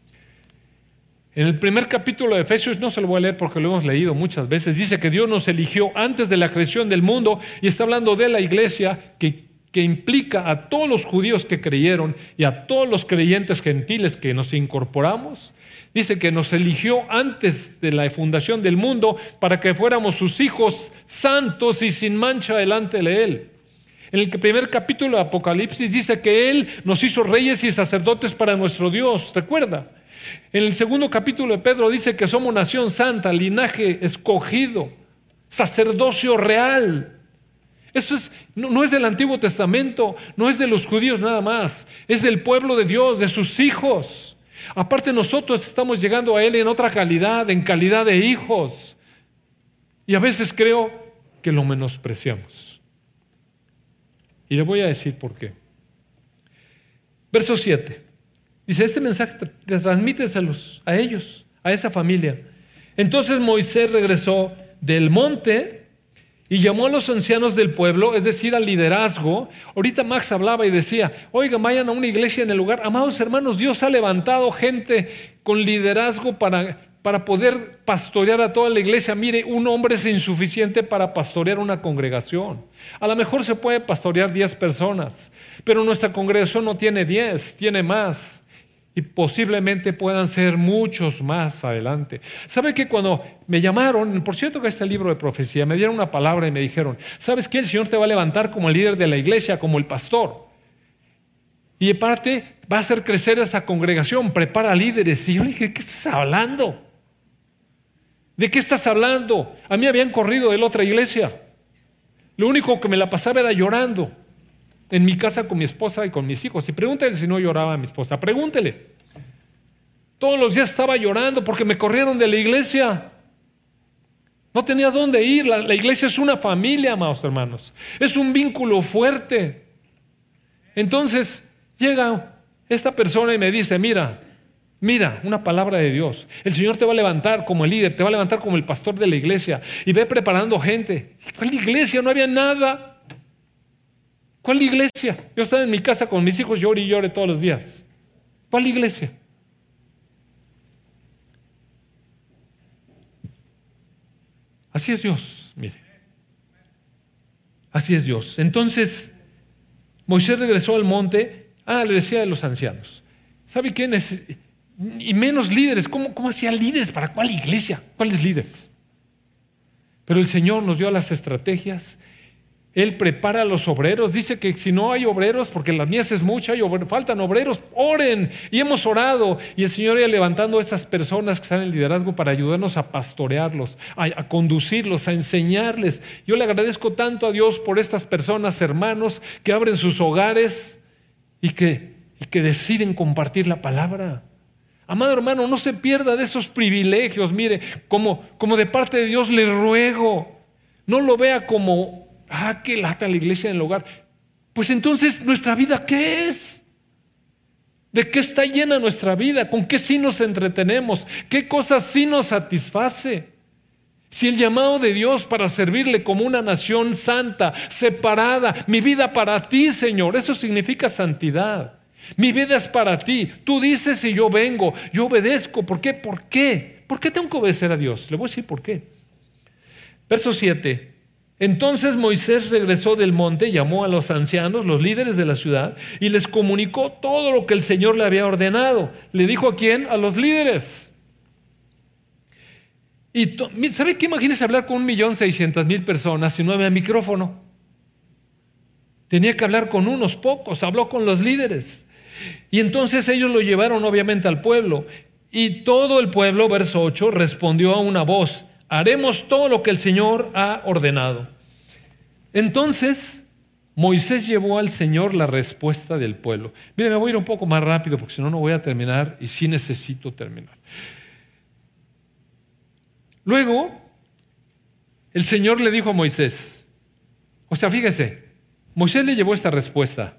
En el primer capítulo de Efesios, no se lo voy a leer porque lo hemos leído muchas veces, dice que Dios nos eligió antes de la creación del mundo y está hablando de la iglesia que, que implica a todos los judíos que creyeron y a todos los creyentes gentiles que nos incorporamos. Dice que nos eligió antes de la fundación del mundo para que fuéramos sus hijos santos y sin mancha delante de Él. En el primer capítulo de Apocalipsis dice que Él nos hizo reyes y sacerdotes para nuestro Dios, ¿recuerda? En el segundo capítulo de Pedro dice que somos nación santa, linaje escogido, sacerdocio real. Eso es, no, no es del Antiguo Testamento, no es de los judíos nada más, es del pueblo de Dios, de sus hijos. Aparte nosotros estamos llegando a Él en otra calidad, en calidad de hijos. Y a veces creo que lo menospreciamos. Y le voy a decir por qué. Verso siete. Dice, este mensaje transmíteselos a ellos, a esa familia. Entonces Moisés regresó del monte y llamó a los ancianos del pueblo, es decir, al liderazgo. Ahorita Max hablaba y decía, oigan, vayan a una iglesia en el lugar. Amados hermanos, Dios ha levantado gente con liderazgo para, para poder pastorear a toda la iglesia. Mire, un hombre es insuficiente para pastorear una congregación. A lo mejor se puede pastorear diez personas, pero nuestra congregación no tiene diez, tiene más. Y posiblemente puedan ser muchos más adelante. ¿Sabe que cuando me llamaron, por cierto que este libro de profecía, me dieron una palabra y me dijeron, ¿sabes qué? El Señor te va a levantar como el líder de la iglesia, como el pastor. Y de parte va a hacer crecer esa congregación, prepara líderes. Y yo le dije, ¿de qué estás hablando? ¿De qué estás hablando? A mí habían corrido de la otra iglesia. Lo único que me la pasaba era llorando. En mi casa con mi esposa y con mis hijos. Y pregúntele si no lloraba a mi esposa. Pregúntele. Todos los días estaba llorando porque me corrieron de la iglesia. No tenía dónde ir. La, la iglesia es una familia, amados hermanos. Es un vínculo fuerte. Entonces llega esta persona y me dice, mira, mira, una palabra de Dios. El Señor te va a levantar como el líder, te va a levantar como el pastor de la iglesia. Y ve preparando gente. ¿Cuál iglesia? No había nada. ¿Cuál iglesia? Yo estaba en mi casa con mis hijos, llore y llore todos los días. ¿Cuál iglesia? Así es Dios, mire. Así es Dios. Entonces, Moisés regresó al monte. Ah, le decía de los ancianos. ¿Sabe quién es? Y menos líderes. ¿Cómo, cómo hacía líderes? ¿Para cuál iglesia? ¿Cuáles líderes? Pero el Señor nos dio las estrategias. Él prepara a los obreros. Dice que si no hay obreros, porque la mies es mucha y faltan obreros, oren. Y hemos orado. Y el Señor iba levantando a esas personas que están en el liderazgo para ayudarnos a pastorearlos, a, a conducirlos, a enseñarles. Yo le agradezco tanto a Dios por estas personas, hermanos, que abren sus hogares y que, y que deciden compartir la palabra. Amado hermano, no se pierda de esos privilegios. Mire, como, como de parte de Dios le ruego, no lo vea como ah, qué lata la iglesia en el hogar. Pues entonces, ¿nuestra vida qué es? ¿De qué está llena nuestra vida? ¿Con qué sí nos entretenemos? ¿Qué cosas sí nos satisface? Si el llamado de Dios para servirle como una nación santa, separada, mi vida para ti, Señor, eso significa santidad. Mi vida es para ti. Tú dices y yo vengo, yo obedezco. ¿Por qué? ¿Por qué? ¿Por qué tengo que obedecer a Dios? Le voy a decir por qué. Verso siete. Entonces Moisés regresó del monte, llamó a los ancianos, los líderes de la ciudad, y les comunicó todo lo que el Señor le había ordenado. ¿Le dijo a quién? A los líderes. Y ¿sabe qué? Imagínese hablar con un millón seiscientas mil personas si no había micrófono. Tenía que hablar con unos pocos, habló con los líderes. Y entonces ellos lo llevaron obviamente al pueblo. Y todo el pueblo, verso ocho, respondió a una voz: haremos todo lo que el Señor ha ordenado. Entonces Moisés llevó al Señor la respuesta del pueblo. Mire, me voy a ir un poco más rápido porque si no, no voy a terminar y sí necesito terminar. Luego, el Señor le dijo a Moisés, o sea, fíjese, Moisés le llevó esta respuesta: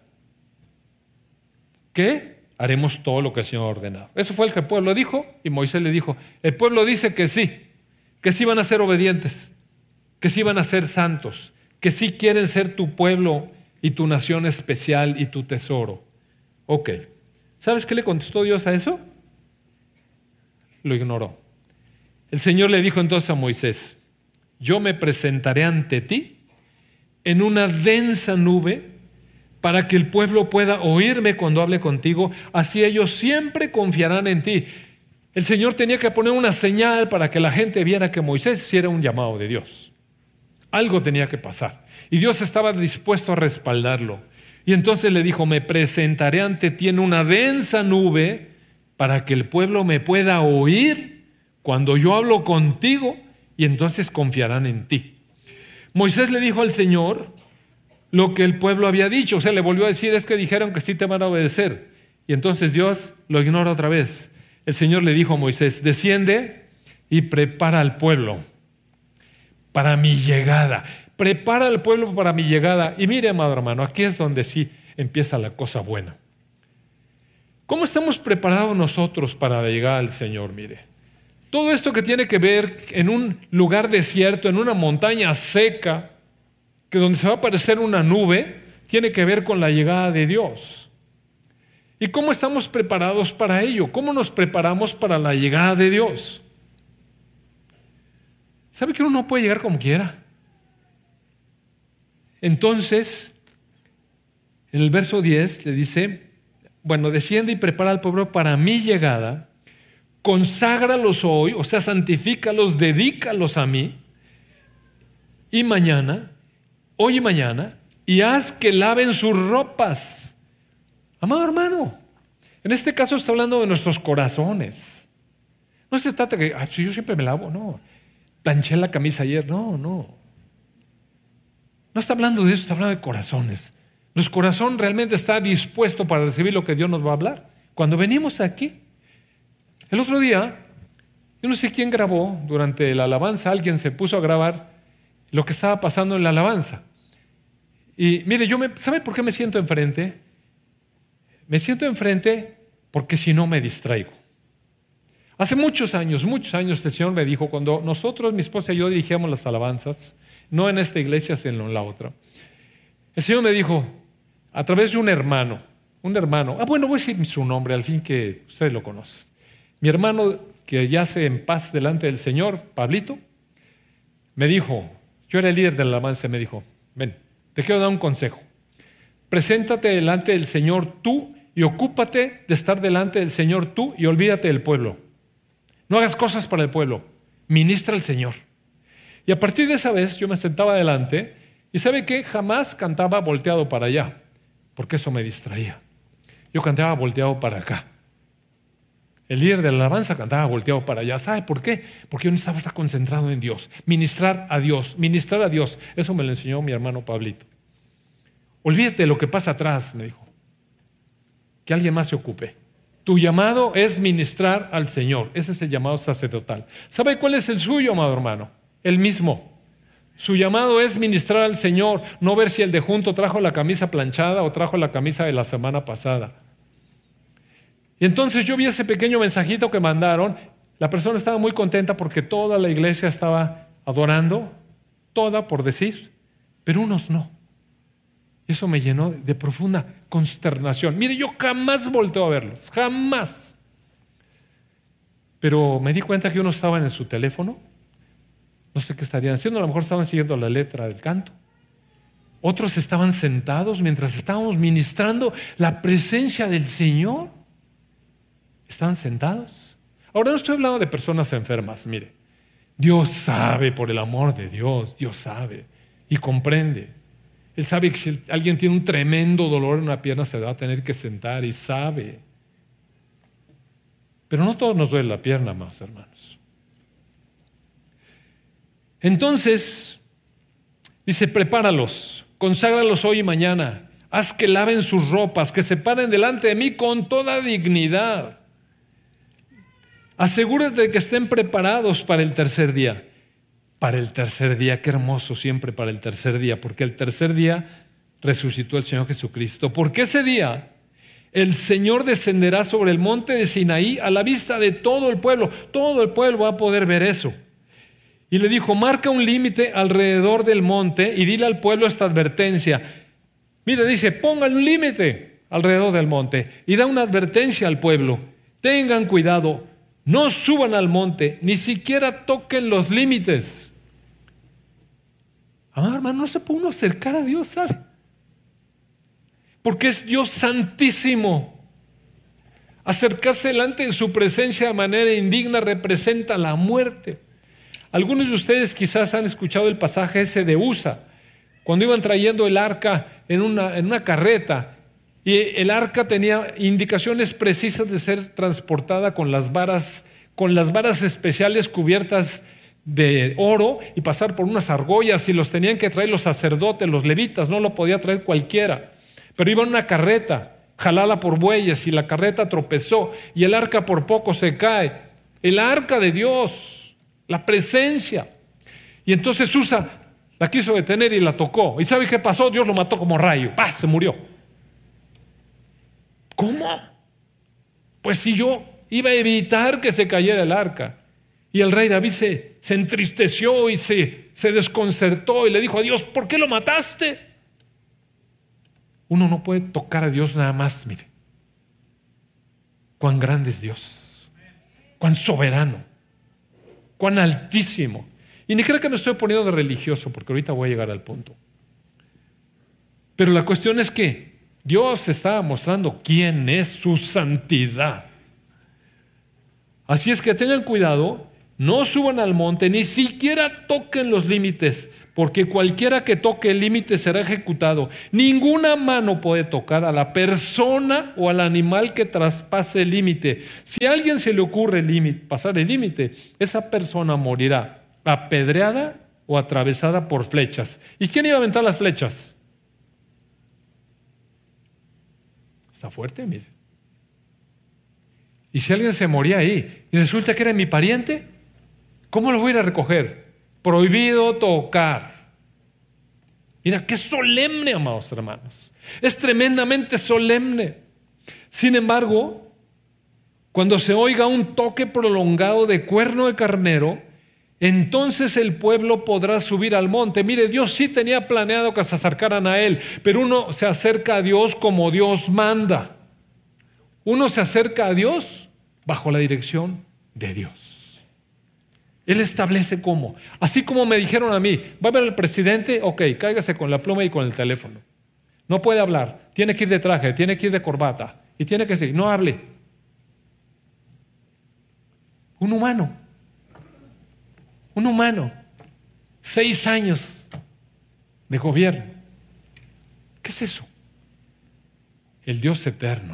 ¿qué? Haremos todo lo que el Señor ha ordenado. Eso fue lo que el pueblo dijo y Moisés le dijo, el pueblo dice que sí, que sí van a ser obedientes, que sí van a ser santos, que sí quieren ser tu pueblo y tu nación especial y tu tesoro. Ok, ¿sabes qué le contestó Dios a eso? Lo ignoró. El Señor le dijo entonces a Moisés, yo me presentaré ante ti en una densa nube para que el pueblo pueda oírme cuando hable contigo, así ellos siempre confiarán en ti. El Señor tenía que poner una señal para que la gente viera que Moisés hiciera un llamado de Dios. Algo tenía que pasar y Dios estaba dispuesto a respaldarlo. Y entonces le dijo, me presentaré ante ti en una densa nube para que el pueblo me pueda oír cuando yo hablo contigo y entonces confiarán en ti. Moisés le dijo al Señor lo que el pueblo había dicho, o sea, le volvió a decir, es que dijeron que sí te van a obedecer. Y entonces Dios lo ignora otra vez. El Señor le dijo a Moisés, desciende y prepara al pueblo para mi llegada. Prepara al pueblo para mi llegada. Y mire, amado hermano, aquí es donde sí empieza la cosa buena. ¿Cómo estamos preparados nosotros para llegar al Señor? Mire, todo esto que tiene que ver en un lugar desierto, en una montaña seca, que donde se va a aparecer una nube, tiene que ver con la llegada de Dios. ¿Y cómo estamos preparados para ello? ¿Cómo nos preparamos para la llegada de Dios? ¿Sabe que uno no puede llegar como quiera? Entonces, en el verso diez le dice, bueno, desciende y prepara al pueblo para mi llegada, conságralos hoy, o sea, santifícalos, dedícalos a mí, y mañana, hoy y mañana, y haz que laven sus ropas. Amado hermano, en este caso está hablando de nuestros corazones. No se trata de que, ah, si yo siempre me lavo, no. Planché la camisa ayer, no, no. No está hablando de eso, está hablando de corazones. Nuestro corazón realmente está dispuesto para recibir lo que Dios nos va a hablar. Cuando venimos aquí, el otro día, yo no sé quién grabó durante la alabanza, alguien se puso a grabar lo que estaba pasando en la alabanza. Y mire, yo me, ¿sabe por qué me siento enfrente? Me siento enfrente porque si no me distraigo. Hace muchos años, muchos años el Señor me dijo, cuando nosotros, mi esposa y yo dirigíamos las alabanzas, no en esta iglesia, sino en la otra, el Señor me dijo, a través de un hermano, un hermano, ah bueno, voy a decir su nombre, al fin que ustedes lo conocen. Mi hermano que yace en paz delante del Señor, Pablito, me dijo, yo era el líder de la alabanza, me dijo, ven, te quiero dar un consejo. Preséntate delante del Señor tú y ocúpate de estar delante del Señor tú y olvídate del pueblo. No hagas cosas para el pueblo, ministra al Señor. Y a partir de esa vez yo me sentaba adelante y ¿sabe qué? Jamás cantaba volteado para allá, porque eso me distraía. Yo cantaba volteado para acá. El líder de la alabanza cantaba volteado para allá. ¿Sabe por qué? Porque yo necesitaba estar concentrado en Dios, ministrar a Dios, ministrar a Dios. Eso me lo enseñó mi hermano Pablito. Olvídate de lo que pasa atrás, me dijo. Que alguien más se ocupe. Tu llamado es ministrar al Señor. Ese es el llamado sacerdotal. ¿Sabe cuál es el suyo, amado hermano? El mismo. Su llamado es ministrar al Señor, no ver si el de junto trajo la camisa planchada o trajo la camisa de la semana pasada. Y entonces yo vi ese pequeño mensajito que mandaron. La persona estaba muy contenta porque toda la iglesia estaba adorando, toda por decir, pero unos no. Eso me llenó de profunda consternación. Mire, yo jamás volteo a verlos, jamás. Pero me di cuenta que unos estaban en su teléfono, no sé qué estarían haciendo, a lo mejor estaban siguiendo la letra del canto. Otros estaban sentados mientras estábamos ministrando la presencia del Señor. Estaban sentados. Ahora no estoy hablando de personas enfermas, mire. Dios sabe, por el amor de Dios, Dios sabe y comprende. Él sabe que si alguien tiene un tremendo dolor en una pierna se va a tener que sentar y sabe. Pero no todos nos duele la pierna, más hermanos. Entonces, dice, prepáralos, conságralos hoy y mañana, haz que laven sus ropas, que se paren delante de mí con toda dignidad. Asegúrate de que estén preparados para el tercer día. Para el tercer día, qué hermoso siempre para el tercer día, porque el tercer día resucitó el Señor Jesucristo. Porque ese día el Señor descenderá sobre el monte de Sinaí a la vista de todo el pueblo. Todo el pueblo va a poder ver eso. Y le dijo, marca un límite alrededor del monte y dile al pueblo esta advertencia. Mire, dice, pongan un límite alrededor del monte y da una advertencia al pueblo. Tengan cuidado, no suban al monte, ni siquiera toquen los límites. Ah, hermano, no se puede uno acercar a Dios, ¿sabe? Porque es Dios santísimo. Acercarse delante de su presencia de manera indigna representa la muerte. Algunos de ustedes quizás han escuchado el pasaje ese de Usa, cuando iban trayendo el arca en una, en una carreta, y el arca tenía indicaciones precisas de ser transportada con las varas, con las varas especiales cubiertas de oro y pasar por unas argollas, y los tenían que traer los sacerdotes, los levitas, no lo podía traer cualquiera. Pero iba en una carreta, jalada por bueyes, y la carreta tropezó, y el arca por poco se cae. El arca de Dios, la presencia. Y entonces Usa la quiso detener y la tocó. ¿Y sabe qué pasó? Dios lo mató como rayo. ¡Pah! Se murió. ¿Cómo? Pues si yo iba a evitar que se cayera el arca. Y el rey David se, se entristeció y se, se desconcertó y le dijo a Dios, ¿por qué lo mataste? Uno no puede tocar a Dios nada más, mire. Cuán grande es Dios. Cuán soberano. Cuán altísimo. Y ni creo que me estoy poniendo de religioso, porque ahorita voy a llegar al punto. Pero la cuestión es que Dios estaba mostrando quién es su santidad. Así es que tengan cuidado, no suban al monte, ni siquiera toquen los límites, porque cualquiera que toque el límite será ejecutado. Ninguna mano puede tocar a la persona o al animal que traspase el límite. Si a alguien se le ocurre el límite, pasar el límite, esa persona morirá apedreada o atravesada por flechas. ¿Y quién iba a aventar las flechas? Está fuerte, mire. Y si alguien se moría ahí y resulta que era mi pariente, ¿cómo lo voy a ir a recoger? Prohibido tocar. Mira, qué solemne, amados hermanos. Es tremendamente solemne. Sin embargo, cuando se oiga un toque prolongado de cuerno de carnero, entonces el pueblo podrá subir al monte. Mire, Dios sí tenía planeado que se acercaran a Él, pero uno se acerca a Dios como Dios manda. Uno se acerca a Dios bajo la dirección de Dios. Él establece cómo. Así como me dijeron a mí, ¿va a ver al presidente? Ok, cáigase con la pluma y con el teléfono. No puede hablar, tiene que ir de traje, tiene que ir de corbata y tiene que seguir, no hable. Un humano. Un humano, seis años de gobierno. ¿Qué es eso? El Dios eterno.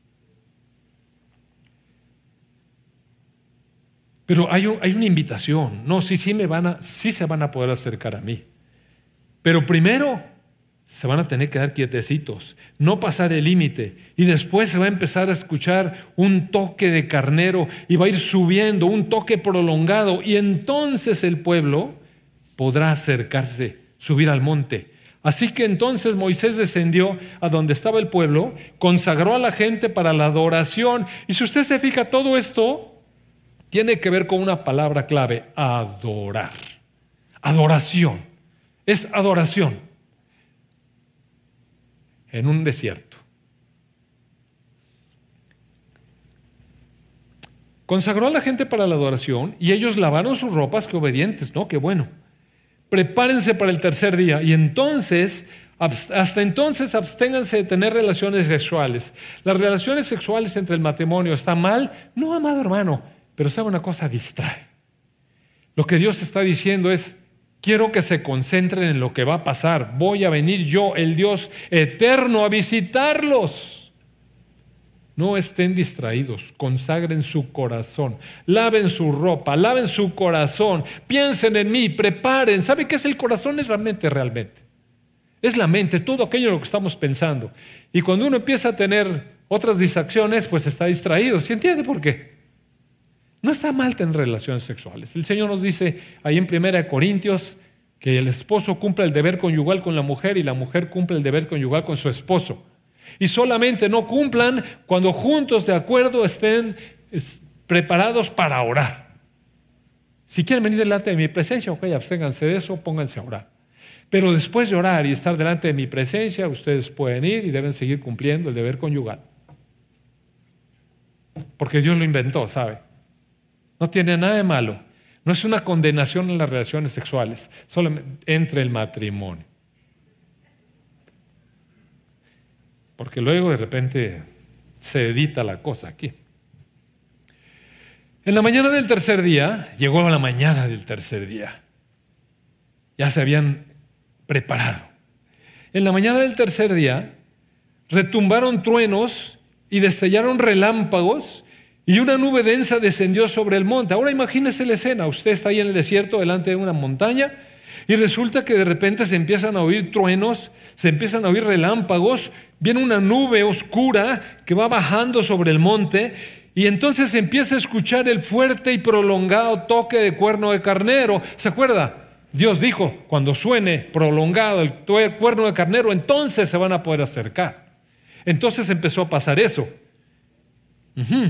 Pero hay, un, hay una invitación. No, sí, sí, me van a, sí se van a poder acercar a mí. Pero primero se van a tener que dar quietecitos, no pasar el límite. Y después se va a empezar a escuchar un toque de carnero y va a ir subiendo, un toque prolongado. Y entonces el pueblo podrá acercarse, subir al monte. Así que entonces Moisés descendió a donde estaba el pueblo, consagró a la gente para la adoración. Y si usted se fija, todo esto tiene que ver con una palabra clave: adorar. Adoración. Es adoración. En un desierto. Consagró a la gente para la adoración y ellos lavaron sus ropas. Qué obedientes, ¿no? Qué bueno. Prepárense para el tercer día y entonces, hasta entonces absténganse de tener relaciones sexuales. Las relaciones sexuales entre el matrimonio, ¿está mal? No, amado hermano, pero sabe una cosa, distrae. Lo que Dios está diciendo es: quiero que se concentren en lo que va a pasar. Voy a venir yo, el Dios eterno, a visitarlos. No estén distraídos, consagren su corazón, laven su ropa, laven su corazón, piensen en mí, preparen. ¿Sabe qué es el corazón? Es la mente realmente. Es la mente, todo aquello en lo que estamos pensando. Y cuando uno empieza a tener otras distracciones, pues está distraído. ¿Sí entiende por qué? No está mal tener relaciones sexuales. El Señor nos dice ahí en primera de Corintios que el esposo cumple el deber conyugal con la mujer y la mujer cumple el deber conyugal con su esposo. Y solamente no cumplan cuando juntos de acuerdo estén preparados para orar. Si quieren venir delante de mi presencia, ok, absténganse de eso, pónganse a orar. Pero después de orar y estar delante de mi presencia, ustedes pueden ir y deben seguir cumpliendo el deber conyugal. Porque Dios lo inventó, ¿sabe? No tiene nada de malo. No es una condenación en las relaciones sexuales, solamente entre el matrimonio. Porque luego de repente se edita la cosa aquí. En la mañana del tercer día, llegó la mañana del tercer día. Ya se habían preparado. En la mañana del tercer día, retumbaron truenos y destellaron relámpagos y una nube densa descendió sobre el monte. Ahora imagínese la escena. Usted está ahí en el desierto delante de una montaña y resulta que de repente se empiezan a oír truenos, se empiezan a oír relámpagos, viene una nube oscura que va bajando sobre el monte y entonces se empieza a escuchar el fuerte y prolongado toque de cuerno de carnero. ¿Se acuerda? Dios dijo, cuando suene prolongado el cuerno de carnero, entonces se van a poder acercar. Entonces empezó a pasar eso. Uh-huh.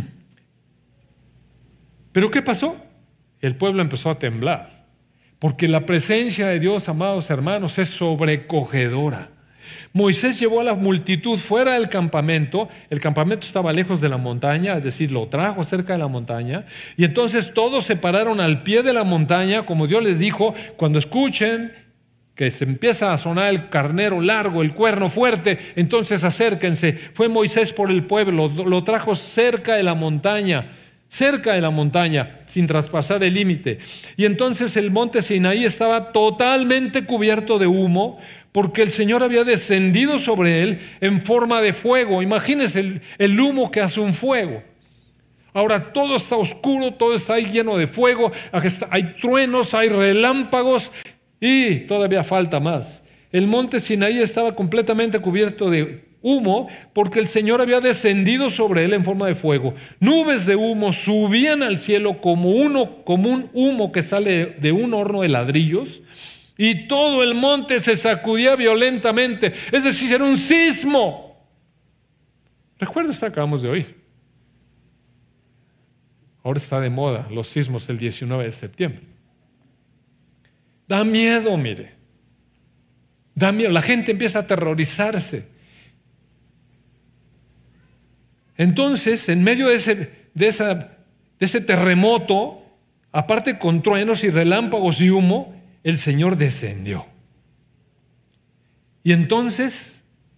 ¿Pero qué pasó? El pueblo empezó a temblar, porque la presencia de Dios, amados hermanos, es sobrecogedora. Moisés llevó a la multitud fuera del campamento. El campamento estaba lejos de la montaña, es decir, lo trajo cerca de la montaña. Y entonces todos se pararon al pie de la montaña, como Dios les dijo: cuando escuchen que se empieza a sonar el carnero largo, el cuerno fuerte, entonces acérquense. Fue Moisés por el pueblo, lo trajo cerca de la montaña, cerca de la montaña, sin traspasar el límite. Y entonces el monte Sinaí estaba totalmente cubierto de humo, porque el Señor había descendido sobre él en forma de fuego. Imagínense el, el humo que hace un fuego. Ahora todo está oscuro, todo está ahí lleno de fuego, hay truenos, hay relámpagos y todavía falta más. El monte Sinaí estaba completamente cubierto de humo porque el Señor había descendido sobre él en forma de fuego. Nubes de humo subían al cielo como, uno, como un humo que sale de un horno de ladrillos. Y todo el monte se sacudía violentamente, es decir, era un sismo. Recuerda esto que acabamos de oír. Ahora está de moda los sismos el diecinueve de septiembre. Da miedo, mire. Da miedo, la gente empieza a aterrorizarse. Entonces, en medio de ese, de esa, de ese terremoto, aparte con truenos y relámpagos y humo, el Señor descendió. Y entonces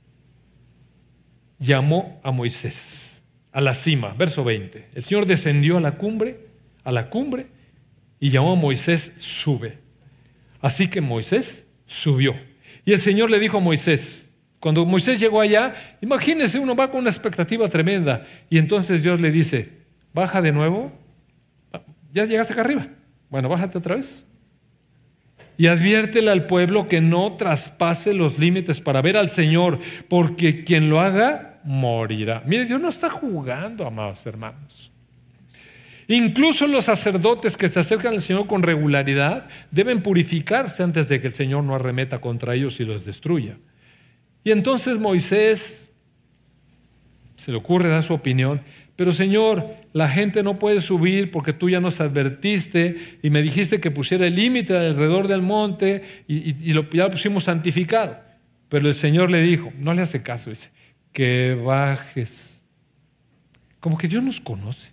llamó a Moisés a la cima, verso veinte. El Señor descendió a la cumbre, a la cumbre, y llamó a Moisés: sube. Así que Moisés subió. Y el Señor le dijo a Moisés, cuando Moisés llegó allá, imagínense, uno va con una expectativa tremenda, y entonces Dios le dice: baja de nuevo. Ya llegaste acá arriba. Bueno, bájate otra vez. Y adviértele al pueblo que no traspase los límites para ver al Señor, porque quien lo haga morirá. Mire, Dios no está jugando, amados hermanos. Incluso los sacerdotes que se acercan al Señor con regularidad deben purificarse antes de que el Señor no arremeta contra ellos y los destruya. Y entonces Moisés se le ocurre dar su opinión: pero Señor, la gente no puede subir porque tú ya nos advertiste y me dijiste que pusiera el límite alrededor del monte y, y, y lo, ya lo pusimos santificado. Pero el Señor le dijo, no le hace caso, dice, que bajes. Como que Dios nos conoce.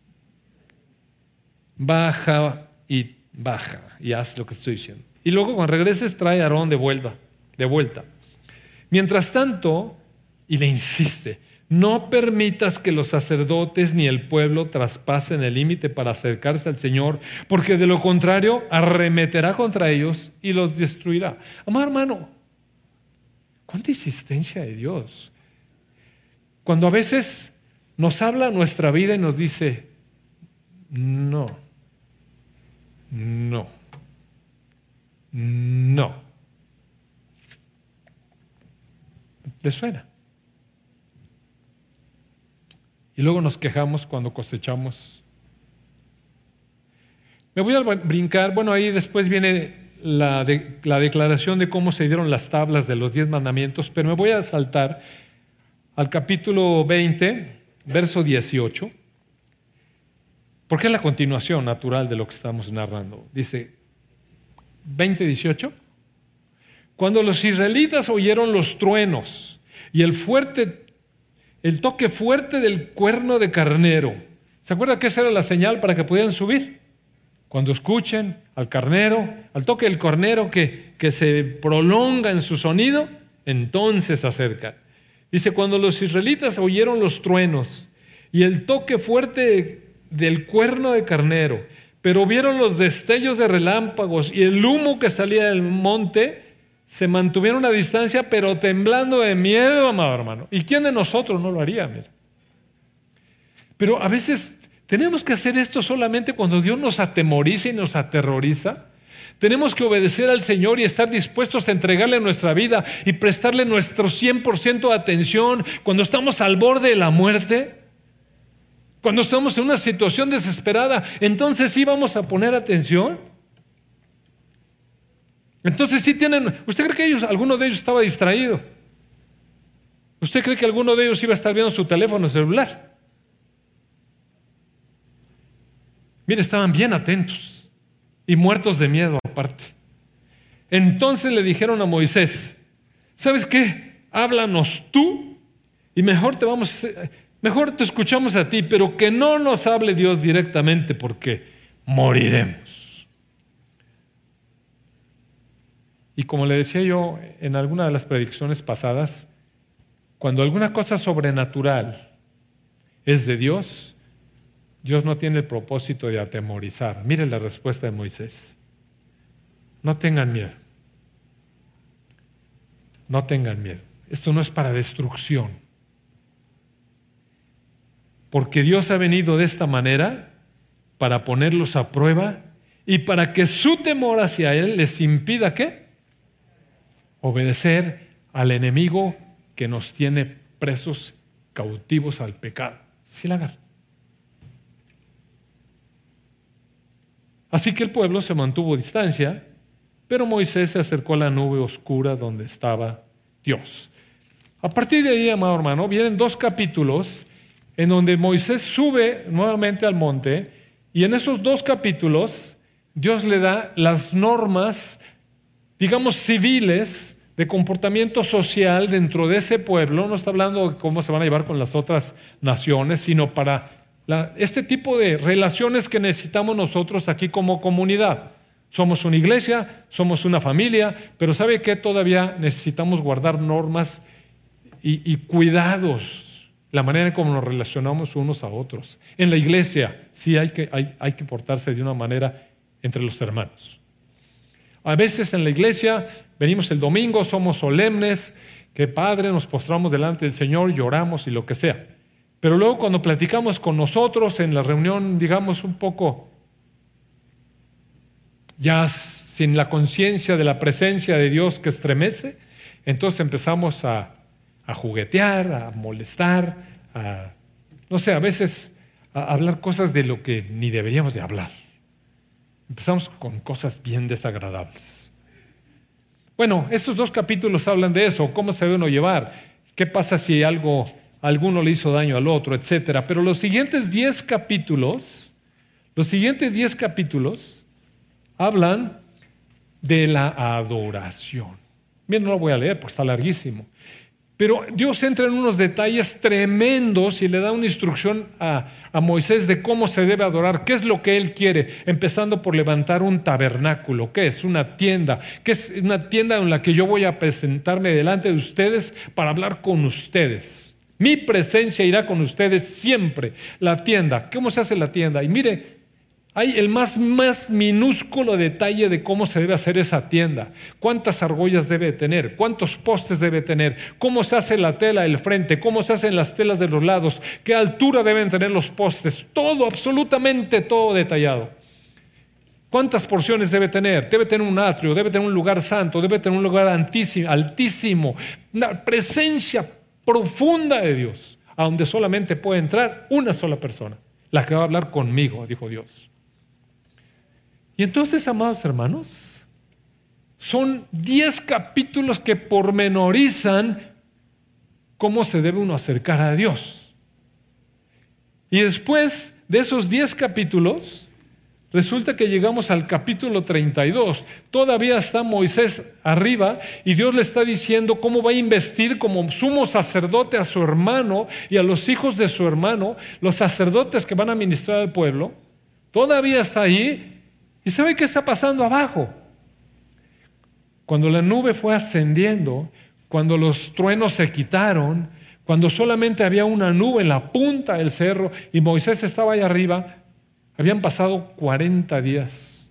Baja y baja y haz lo que estoy diciendo. Y luego cuando regreses trae a Aarón de vuelta, de vuelta. Mientras tanto, y le insiste, no permitas que los sacerdotes ni el pueblo traspasen el límite para acercarse al Señor, porque de lo contrario arremeterá contra ellos y los destruirá. Amado hermano, cuánta insistencia de Dios. Cuando a veces nos habla nuestra vida y nos dice, no, no, no. ¿Le suena? Y luego nos quejamos cuando cosechamos. Me voy a brincar, bueno, ahí después viene la, de, la declaración de cómo se dieron las tablas de los diez mandamientos, pero me voy a saltar al capítulo veinte, verso dieciocho, porque es la continuación natural de lo que estamos narrando. Dice veinte dieciocho, cuando los israelitas oyeron los truenos y el fuerte el toque fuerte del cuerno de carnero. ¿Se acuerdan que esa era la señal para que pudieran subir? Cuando escuchen al carnero, al toque del carnero que, que se prolonga en su sonido, entonces se acerca. Dice, cuando los israelitas oyeron los truenos y el toque fuerte del cuerno de carnero, pero vieron los destellos de relámpagos y el humo que salía del monte, se mantuvieron a distancia, pero temblando de miedo, amado hermano. ¿Y quién de nosotros no lo haría? Mira. Pero a veces tenemos que hacer esto solamente cuando Dios nos atemoriza y nos aterroriza. Tenemos que obedecer al Señor y estar dispuestos a entregarle nuestra vida y prestarle nuestro cien por ciento de atención cuando estamos al borde de la muerte. Cuando estamos en una situación desesperada, entonces sí vamos a poner atención. Entonces sí tienen, ¿usted cree que ellos, alguno de ellos estaba distraído? ¿Usted cree que alguno de ellos iba a estar viendo su teléfono celular? Mire, estaban bien atentos y muertos de miedo aparte. Entonces le dijeron a Moisés, ¿sabes qué? Háblanos tú y mejor te vamos, mejor te escuchamos a ti, pero que no nos hable Dios directamente porque moriremos. Y como le decía yo en alguna de las predicciones pasadas, cuando alguna cosa sobrenatural es de Dios, Dios no tiene el propósito de atemorizar. Mire la respuesta de Moisés. No tengan miedo. No tengan miedo. Esto no es para destrucción. Porque Dios ha venido de esta manera para ponerlos a prueba y para que su temor hacia Él les impida ¿qué? Obedecer al enemigo que nos tiene presos, cautivos al pecado. ¿Sí la agarra? Así que el pueblo se mantuvo a distancia, pero Moisés se acercó a la nube oscura donde estaba Dios. A partir de ahí, amado hermano, vienen dos capítulos en donde Moisés sube nuevamente al monte y en esos dos capítulos Dios le da las normas, digamos, civiles de comportamiento social dentro de ese pueblo. No está hablando de cómo se van a llevar con las otras naciones, sino para la, este tipo de relaciones que necesitamos nosotros aquí como comunidad. Somos una iglesia, somos una familia, pero ¿sabe qué? Todavía necesitamos guardar normas y, y cuidados, la manera en cómo nos relacionamos unos a otros. En la iglesia sí hay que, hay, hay que portarse de una manera entre los hermanos. A veces en la iglesia venimos el domingo, somos solemnes, que padre, nos postramos delante del Señor, lloramos y lo que sea. Pero luego cuando platicamos con nosotros en la reunión, digamos un poco ya sin la conciencia de la presencia de Dios que estremece, entonces empezamos a, a juguetear, a molestar, a, no sé, a veces a hablar cosas de lo que ni deberíamos de hablar. Empezamos con cosas bien desagradables. Bueno, estos dos capítulos hablan de eso, cómo se debe uno llevar, qué pasa si algo, alguno le hizo daño al otro, etcétera. Pero los siguientes diez capítulos, los siguientes diez capítulos hablan de la adoración. Bien, no lo voy a leer porque está larguísimo. Pero Dios entra en unos detalles tremendos y le da una instrucción a, a Moisés de cómo se debe adorar, qué es lo que Él quiere, empezando por levantar un tabernáculo, qué es una tienda, qué es una tienda en la que yo voy a presentarme delante de ustedes para hablar con ustedes. Mi presencia irá con ustedes siempre. La tienda, ¿cómo se hace la tienda? Y mire, hay el más, más minúsculo detalle de cómo se debe hacer esa tienda. Cuántas argollas debe tener, cuántos postes debe tener, cómo se hace la tela del frente, cómo se hacen las telas de los lados, qué altura deben tener los postes, todo, absolutamente todo detallado. ¿Cuántas porciones debe tener? Debe tener un atrio, debe tener un lugar santo, debe tener un lugar altísimo, altísimo, una presencia profunda de Dios, a donde solamente puede entrar una sola persona, la que va a hablar conmigo, dijo Dios. Y entonces, amados hermanos, son diez capítulos que pormenorizan cómo se debe uno acercar a Dios. Y después de esos diez capítulos, resulta que llegamos al capítulo treinta y dos. Todavía está Moisés arriba y Dios le está diciendo cómo va a investir como sumo sacerdote a su hermano y a los hijos de su hermano, los sacerdotes que van a ministrar al pueblo. Todavía está ahí. ¿Y sabe qué está pasando abajo? Cuando la nube fue ascendiendo, cuando los truenos se quitaron, cuando solamente había una nube en la punta del cerro y Moisés estaba ahí arriba, habían pasado cuarenta días,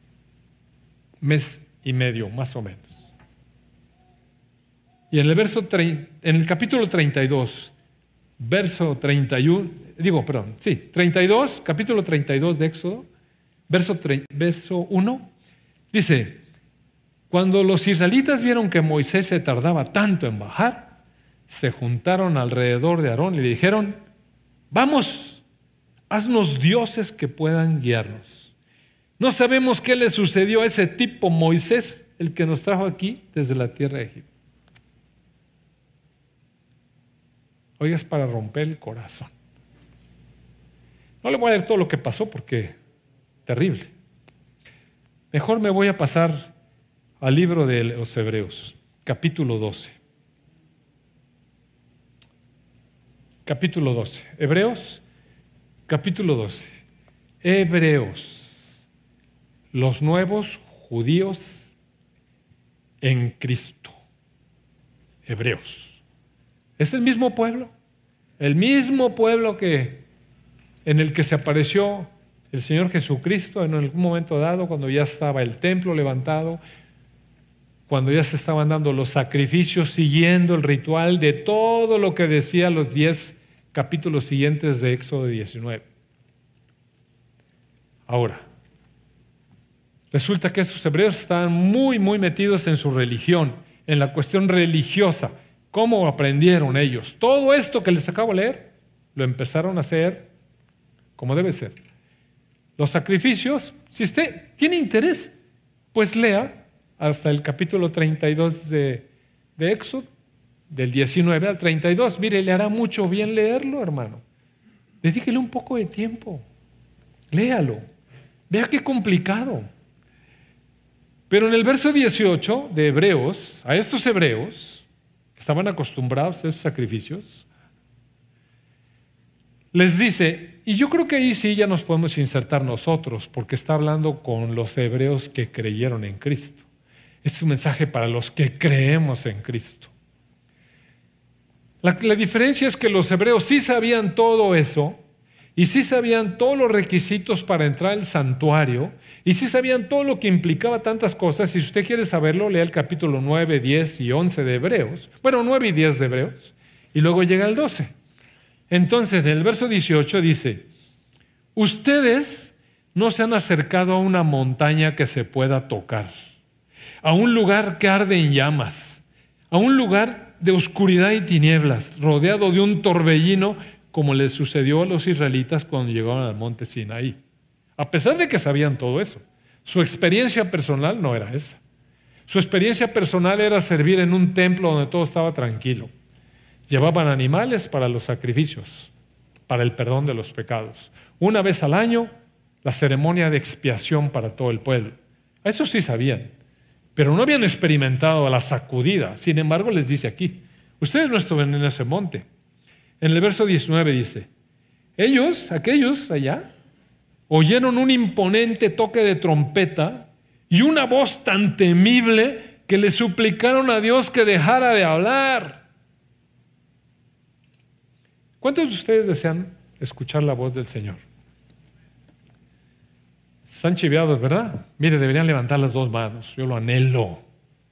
mes y medio más o menos. Y en el verso en el capítulo treinta y dos, verso treinta y uno, digo, perdón, sí, treinta y dos, capítulo treinta y dos de Éxodo, verso, verso uno, dice: cuando los israelitas vieron que Moisés se tardaba tanto en bajar, se juntaron alrededor de Aarón y le dijeron: vamos, haznos dioses que puedan guiarnos. No sabemos qué le sucedió a ese tipo Moisés, el que nos trajo aquí desde la tierra de Egipto. Oiga, es para romper el corazón. No le voy a leer todo lo que pasó porque terrible. Mejor me voy a pasar al libro de los Hebreos, capítulo doce. Capítulo doce. Hebreos, capítulo doce. Hebreos, los nuevos judíos en Cristo. Hebreos. Es el mismo pueblo, el mismo pueblo que, en el que se apareció el Señor Jesucristo en algún momento dado, cuando ya estaba el templo levantado, cuando ya se estaban dando los sacrificios, siguiendo el ritual de todo lo que decía los diez capítulos siguientes de Éxodo diecinueve. Ahora, resulta que estos hebreos estaban muy, muy metidos en su religión, en la cuestión religiosa. ¿Cómo aprendieron ellos? Todo esto que les acabo de leer, lo empezaron a hacer como debe ser. Los sacrificios, si usted tiene interés, pues lea hasta el capítulo treinta y dos de, de Éxodo, del diecinueve al treinta y dos. Mire, le hará mucho bien leerlo, hermano. Dedíquele un poco de tiempo. Léalo. Vea qué complicado. Pero en el verso dieciocho de Hebreos, a estos hebreos, que estaban acostumbrados a esos sacrificios, les dice, y yo creo que ahí sí ya nos podemos insertar nosotros, porque está hablando con los hebreos que creyeron en Cristo. Este es un mensaje para los que creemos en Cristo. La, la diferencia es que los hebreos sí sabían todo eso, y sí sabían todos los requisitos para entrar al santuario, y sí sabían todo lo que implicaba tantas cosas. Si usted quiere saberlo, lea el capítulo nueve, diez y once de Hebreos. Bueno, nueve y diez de Hebreos, y luego llega el doce. Entonces, en el verso dieciocho dice: ustedes no se han acercado a una montaña que se pueda tocar, a un lugar que arde en llamas, a un lugar de oscuridad y tinieblas, rodeado de un torbellino, como les sucedió a los israelitas cuando llegaron al monte Sinaí. A pesar de que sabían todo eso, su experiencia personal no era esa. Su experiencia personal era servir en un templo donde todo estaba tranquilo. Llevaban animales para los sacrificios, para el perdón de los pecados. Una vez al año, la ceremonia de expiación para todo el pueblo. Eso sí sabían, pero no habían experimentado la sacudida. Sin embargo, les dice aquí: ustedes no estuvieron en ese monte. En el verso diecinueve dice: ellos, aquellos allá, oyeron un imponente toque de trompeta y una voz tan temible que le suplicaron a Dios que dejara de hablar. ¿Cuántos de ustedes desean escuchar la voz del Señor? Están chiveados, ¿verdad? Mire, deberían levantar las dos manos. Yo lo anhelo.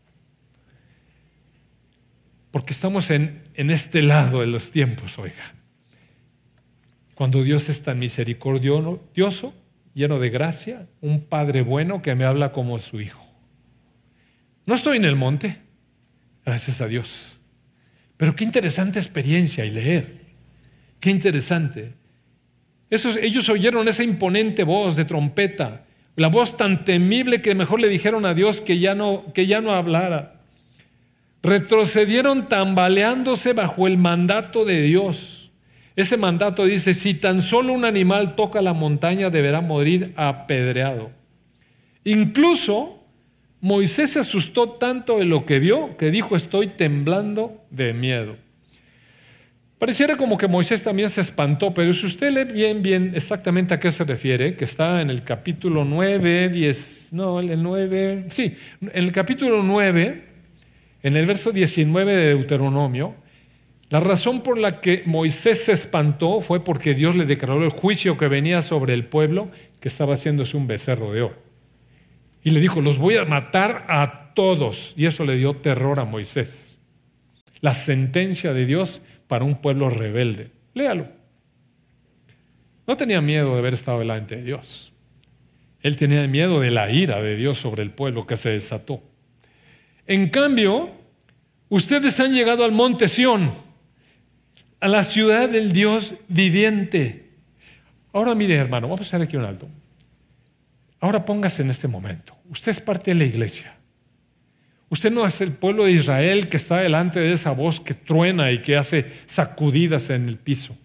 Porque estamos en, en este lado de los tiempos, oiga. Cuando Dios es tan misericordioso, lleno de gracia, un Padre bueno que me habla como su Hijo. No estoy en el monte, gracias a Dios. Pero qué interesante experiencia y leer. Qué interesante. Esos, ellos oyeron esa imponente voz de trompeta, la voz tan temible que mejor le dijeron a Dios que ya no, que ya no hablara. Retrocedieron tambaleándose bajo el mandato de Dios. Ese mandato dice: si tan solo un animal toca la montaña, deberá morir apedreado. Incluso Moisés se asustó tanto de lo que vio que dijo: estoy temblando de miedo. Pareciera como que Moisés también se espantó, pero si usted lee bien, bien exactamente a qué se refiere, que está en el capítulo nueve, diez, no, el nueve, sí, en el capítulo nueve, en el verso diecinueve de Deuteronomio, la razón por la que Moisés se espantó fue porque Dios le declaró el juicio que venía sobre el pueblo que estaba haciéndose un becerro de oro. Y le dijo: los voy a matar a todos. Y eso le dio terror a Moisés. La sentencia de Dios para un pueblo rebelde. Léalo. No tenía miedo de haber estado delante de Dios. Él tenía miedo de la ira de Dios sobre el pueblo que se desató. En cambio, ustedes han llegado al monte Sión, a la ciudad del Dios viviente. Ahora mire, hermano, vamos a hacer aquí un alto. Ahora póngase en este momento. Usted es parte de la iglesia. Usted no es el pueblo de Israel que está delante de esa voz que truena y que hace sacudidas en el piso.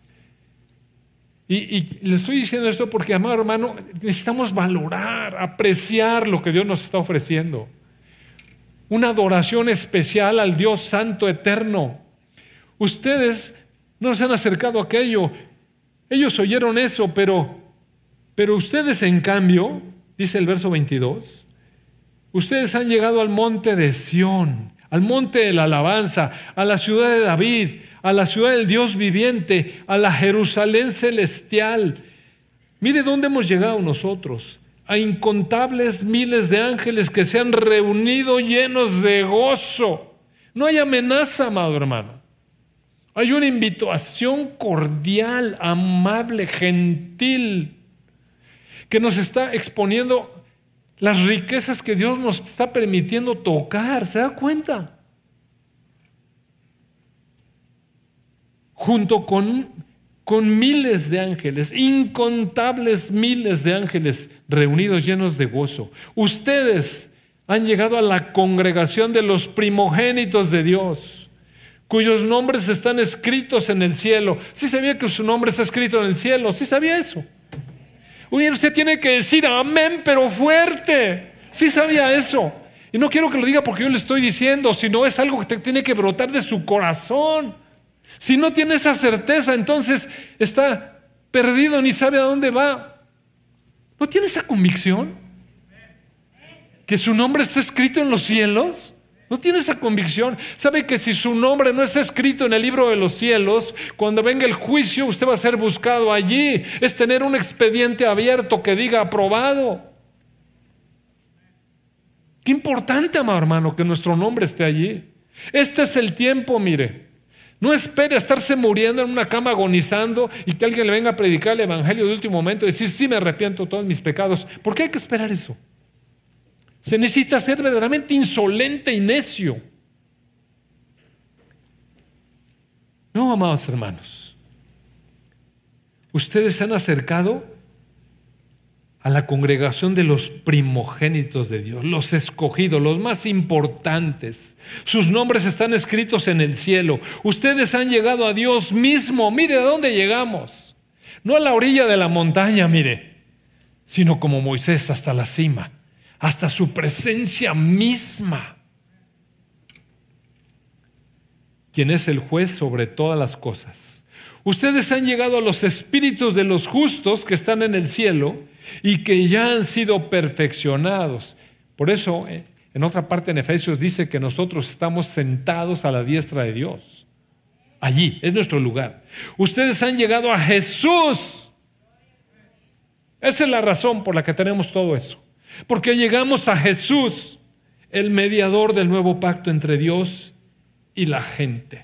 Y, y le estoy diciendo esto porque, amado hermano, necesitamos valorar, apreciar lo que Dios nos está ofreciendo. Una adoración especial al Dios Santo Eterno. Ustedes no se han acercado a aquello. Ellos oyeron eso, pero, pero ustedes, en cambio, dice el verso veintidós, ustedes han llegado al monte de Sión, al monte de la alabanza, a la ciudad de David, a la ciudad del Dios viviente, a la Jerusalén celestial. Mire dónde hemos llegado nosotros. A incontables miles de ángeles que se han reunido llenos de gozo. No hay amenaza, amado hermano. Hay una invitación cordial, amable, gentil, que nos está exponiendo las riquezas que Dios nos está permitiendo tocar. ¿Se da cuenta? Junto con, con miles de ángeles, incontables miles de ángeles reunidos llenos de gozo. Ustedes han llegado a la congregación de los primogénitos de Dios, cuyos nombres están escritos en el cielo. ¿Sí sabía que su nombre está escrito en el cielo? ¿Sí sabía eso? Uy, usted tiene que decir amén, pero fuerte. ¿Sí sabía eso? Y no quiero que lo diga porque yo le estoy diciendo, sino es algo que te tiene que brotar de su corazón. Si no tiene esa certeza, entonces está perdido, ni sabe a dónde va. ¿No tiene esa convicción? ¿Que su nombre está escrito en los cielos? ¿No tiene esa convicción? ¿Sabe que si su nombre no está escrito en el libro de los cielos, cuando venga el juicio usted va a ser buscado allí? Es tener un expediente abierto que diga aprobado. Qué importante, amado hermano, que nuestro nombre esté allí. Este es el tiempo, mire. No espere a estarse muriendo en una cama agonizando y que alguien le venga a predicar el evangelio de último momento y decir: sí, me arrepiento de todos mis pecados. ¿Por qué hay que esperar eso? Se necesita ser verdaderamente insolente y necio. No, amados hermanos, ustedes se han acercado a la congregación de los primogénitos de Dios, los escogidos, los más importantes. Sus nombres están escritos en el cielo. Ustedes han llegado a Dios mismo. Mire a dónde llegamos. No a la orilla de la montaña, mire, sino como Moisés hasta la cima, hasta su presencia misma. Quien es el juez sobre todas las cosas. Ustedes han llegado a los espíritus de los justos que están en el cielo y que ya han sido perfeccionados. Por eso, en otra parte en Efesios dice que nosotros estamos sentados a la diestra de Dios. Allí es nuestro lugar. Ustedes han llegado a Jesús. Esa es la razón por la que tenemos todo eso. Porque llegamos a Jesús, el mediador del nuevo pacto entre Dios y la gente.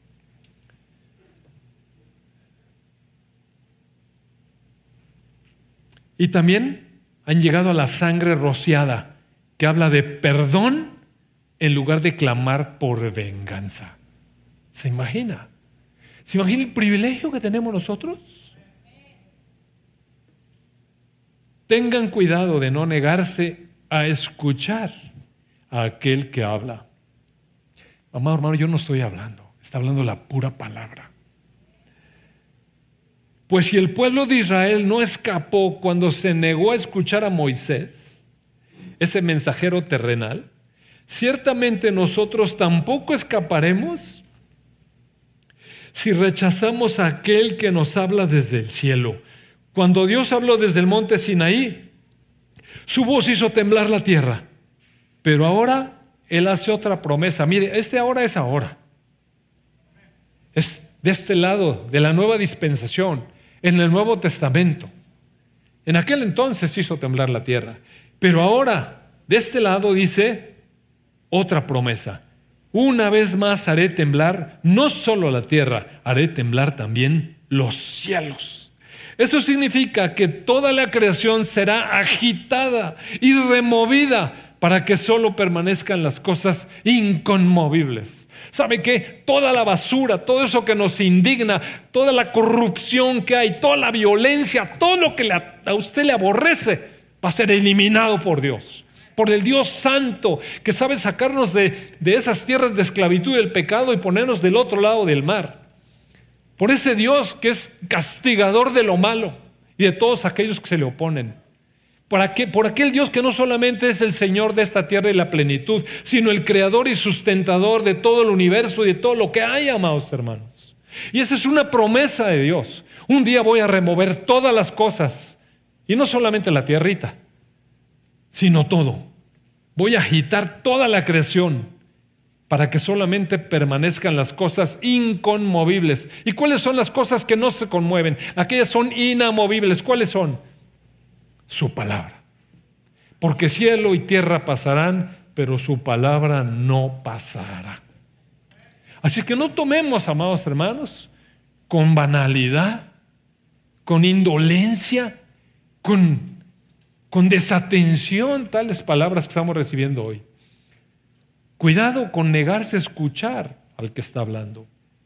Y también han llegado a la sangre rociada, que habla de perdón en lugar de clamar por venganza. ¿Se imagina? ¿Se imagina el privilegio que tenemos nosotros? Tengan cuidado de no negarse a escuchar a aquel que habla. Amado hermano, yo no estoy hablando, está hablando la pura palabra. Pues si el pueblo de Israel no escapó cuando se negó a escuchar a Moisés, ese mensajero terrenal, ciertamente nosotros tampoco escaparemos si rechazamos a aquel que nos habla desde el cielo. Cuando Dios habló desde el monte Sinaí, su voz hizo temblar la tierra. Pero ahora Él hace otra promesa. Mire, este ahora es ahora. Es de este lado, de la nueva dispensación, en el Nuevo Testamento. En aquel entonces hizo temblar la tierra. Pero ahora, de este lado dice otra promesa. Una vez más haré temblar no solo la tierra, haré temblar también los cielos. Eso significa que toda la creación será agitada y removida para que solo permanezcan las cosas inconmovibles. ¿Sabe qué? Toda la basura, todo eso que nos indigna, toda la corrupción que hay, toda la violencia, todo lo que a usted le aborrece, va a ser eliminado por Dios. Por el Dios santo, que sabe sacarnos de, de esas tierras de esclavitud y del pecado y ponernos del otro lado del mar. Por ese Dios que es castigador de lo malo y de todos aquellos que se le oponen. Por aquel, por aquel Dios que no solamente es el Señor de esta tierra y la plenitud, sino el creador y sustentador de todo el universo y de todo lo que hay, amados hermanos. Y esa es una promesa de Dios. Un día voy a remover todas las cosas, y no solamente la tierrita, sino todo. Voy a agitar toda la creación para que solamente permanezcan las cosas inconmovibles. ¿Y cuáles son las cosas que no se conmueven? Aquellas son inamovibles. ¿Cuáles son? Su palabra. Porque cielo y tierra pasarán, pero su palabra no pasará. Así que no tomemos, amados hermanos, con banalidad, con indolencia, con, con desatención tales palabras que estamos recibiendo hoy. Cuidado con negarse a escuchar al que está hablando.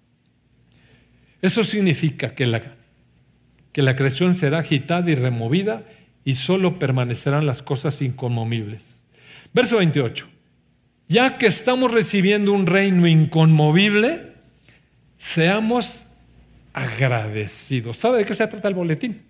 Eso significa que la, que la creación será agitada y removida y solo permanecerán las cosas inconmovibles. Verso veintiocho. Ya que estamos recibiendo un reino inconmovible, seamos agradecidos. ¿Sabe de qué se trata el boletín?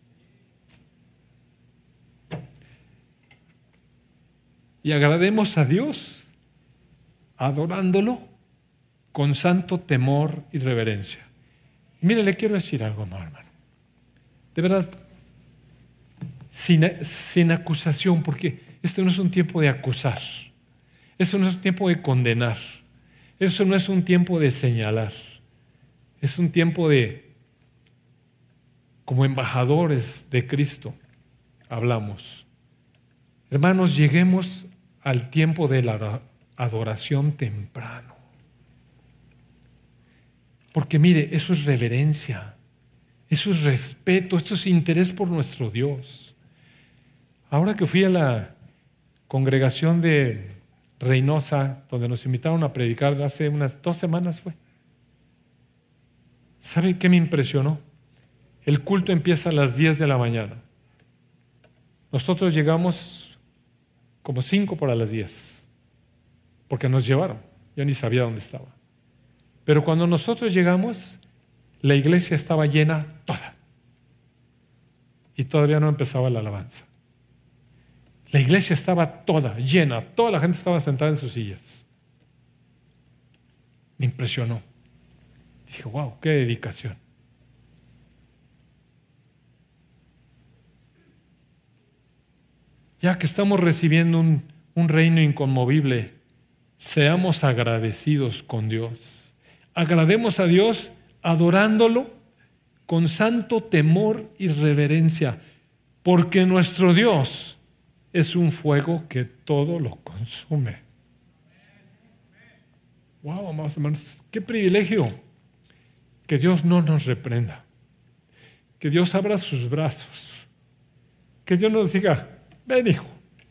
Y agrademos a Dios adorándolo con santo temor y reverencia. Mire, le quiero decir algo, hermano. De verdad, sin, sin acusación, porque este no es un tiempo de acusar. Eso no es un tiempo de condenar. Eso no es un tiempo de señalar. Es un tiempo de, como embajadores de Cristo, hablamos. Hermanos, lleguemos al tiempo de la adoración temprano. Porque mire, eso es reverencia, eso es respeto, esto es interés por nuestro Dios. Ahora que fui a la congregación de Reynosa, donde nos invitaron a predicar hace unas dos semanas fue. ¿Sabe qué me impresionó? El culto empieza a las diez de la mañana. Nosotros llegamos como cinco para las diez. Porque nos llevaron, yo ni sabía dónde estaba. Pero cuando nosotros llegamos, la iglesia estaba llena toda. Y todavía no empezaba la alabanza. La iglesia estaba toda, llena, toda la gente estaba sentada en sus sillas. Me impresionó. Dije, wow, qué dedicación. Ya que estamos recibiendo un, un reino inconmovible, seamos agradecidos con Dios. agrademos a Dios adorándolo con santo temor y reverencia, porque nuestro Dios es un fuego que todo lo consume. Wow, amados hermanos, qué privilegio que Dios no nos reprenda, que Dios abra sus brazos, que Dios nos diga: ven, hijo,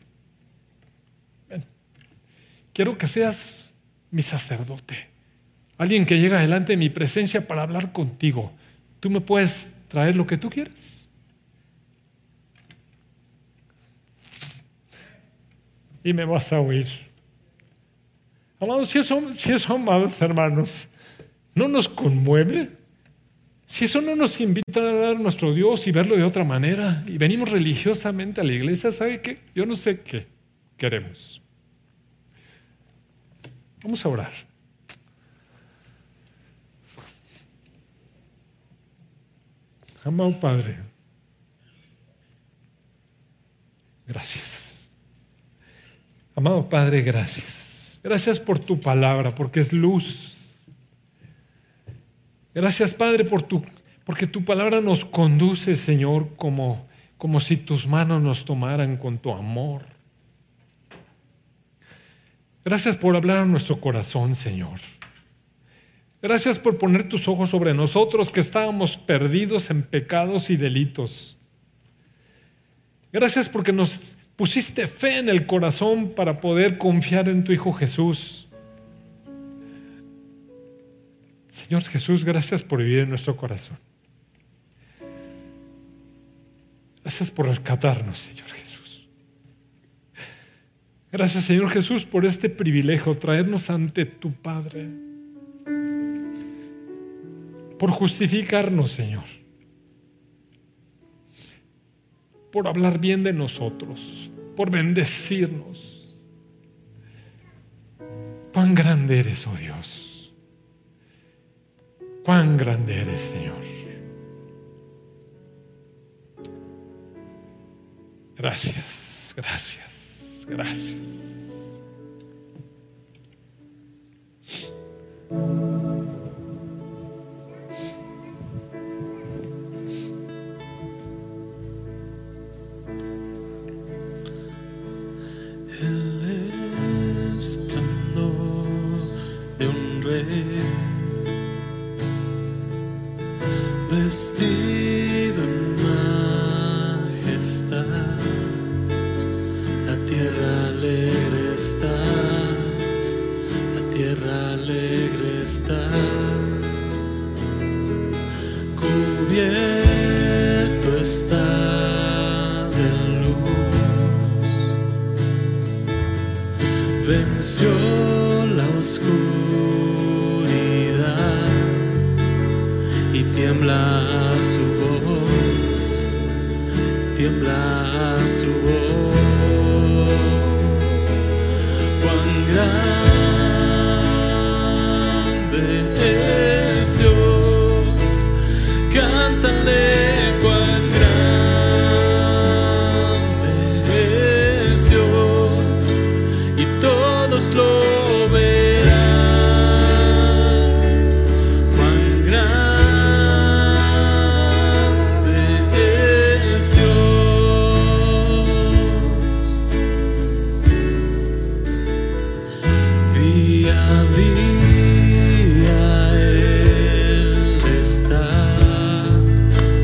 ven, quiero que seas mi sacerdote, alguien que llega delante de mi presencia para hablar contigo. Tú me puedes traer lo que tú quieras. Y me vas a oír. Amados, si eso, si eso, amados hermanos, no nos conmueve, si eso no nos invita a dar a nuestro Dios y verlo de otra manera, y venimos religiosamente a la iglesia, ¿sabe qué? Yo no sé qué queremos. Vamos a orar. Amado Padre, gracias. Amado Padre, gracias. Gracias por tu palabra, porque es luz. Gracias, Padre, por tu, porque tu palabra nos conduce, Señor, como, como si tus manos nos tomaran con tu amor. Gracias por hablar a nuestro corazón, Señor. Gracias por poner tus ojos sobre nosotros que estábamos perdidos en pecados y delitos. Gracias porque nos pusiste fe en el corazón para poder confiar en tu Hijo Jesús. Señor Jesús, gracias por vivir en nuestro corazón. Gracias por rescatarnos, Señor Jesús. Gracias, Señor Jesús, por este privilegio, traernos ante tu Padre. Por justificarnos, Señor. Por hablar bien de nosotros. Por bendecirnos. Cuán grande eres, oh Dios. Cuán grande eres, Señor. Gracias, gracias, gracias. El esplendor de un rey vestido en majestad, la tierra alegre está, la tierra alegre está, cubierto está de luz, venció la oscuridad y tiembla su voz, tiembla su voz. Cuán grande es Dios, cántale, cuán grande es Dios, y todos lo verán. Cuán grande es Dios. Día a día Él está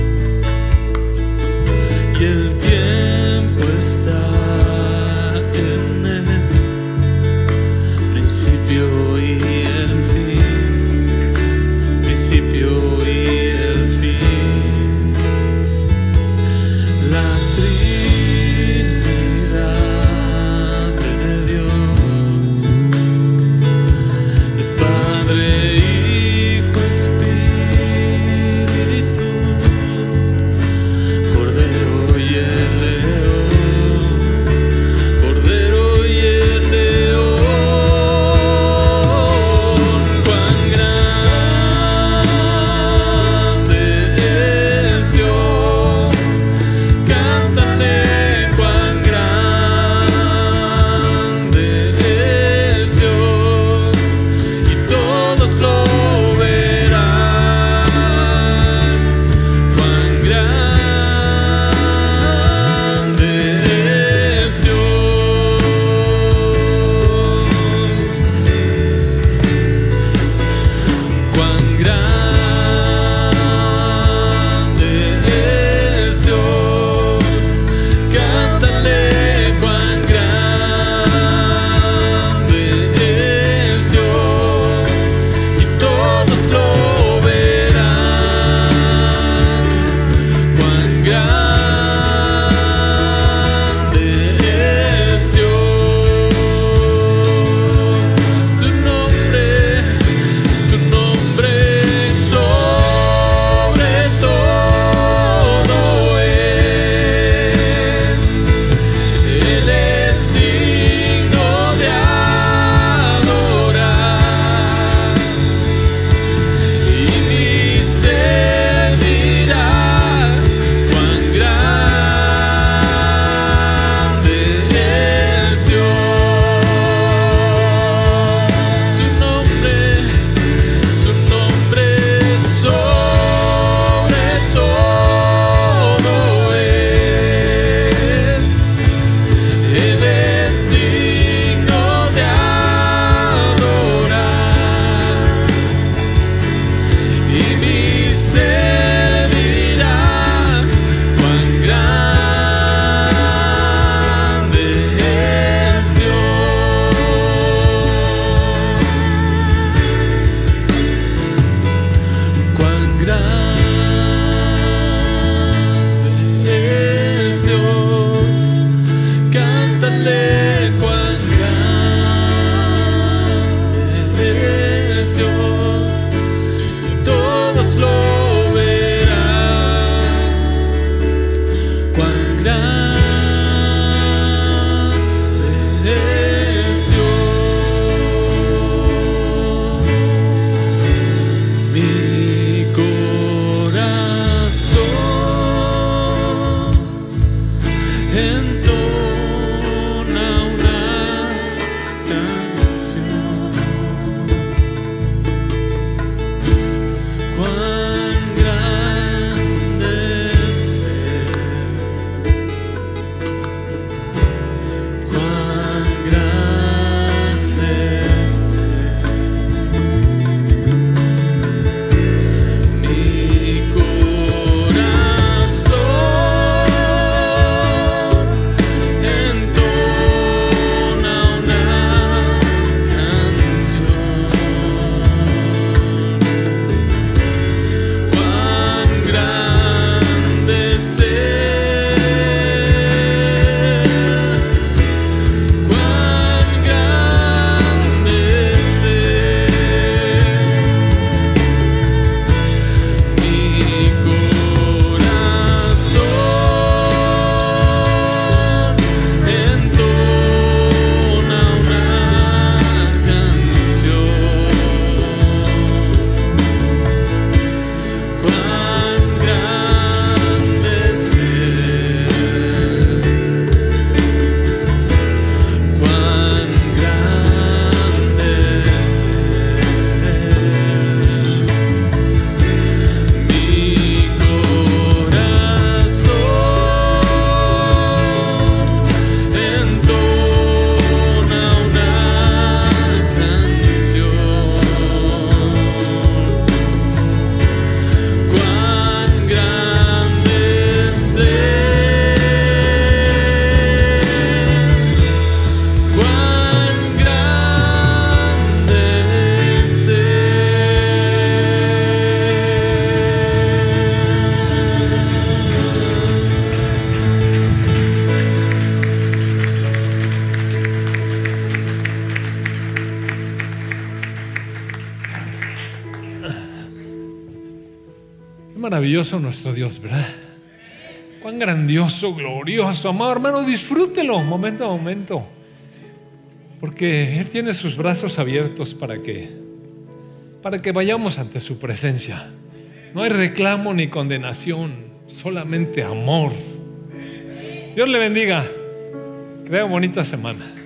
maravilloso nuestro Dios, ¿verdad? Cuán grandioso, glorioso, amado hermano, disfrútelo momento a momento, porque Él tiene sus brazos abiertos para que, para que vayamos ante su presencia. No hay reclamo ni condenación, solamente amor. Dios le bendiga. Que tenga bonita semana.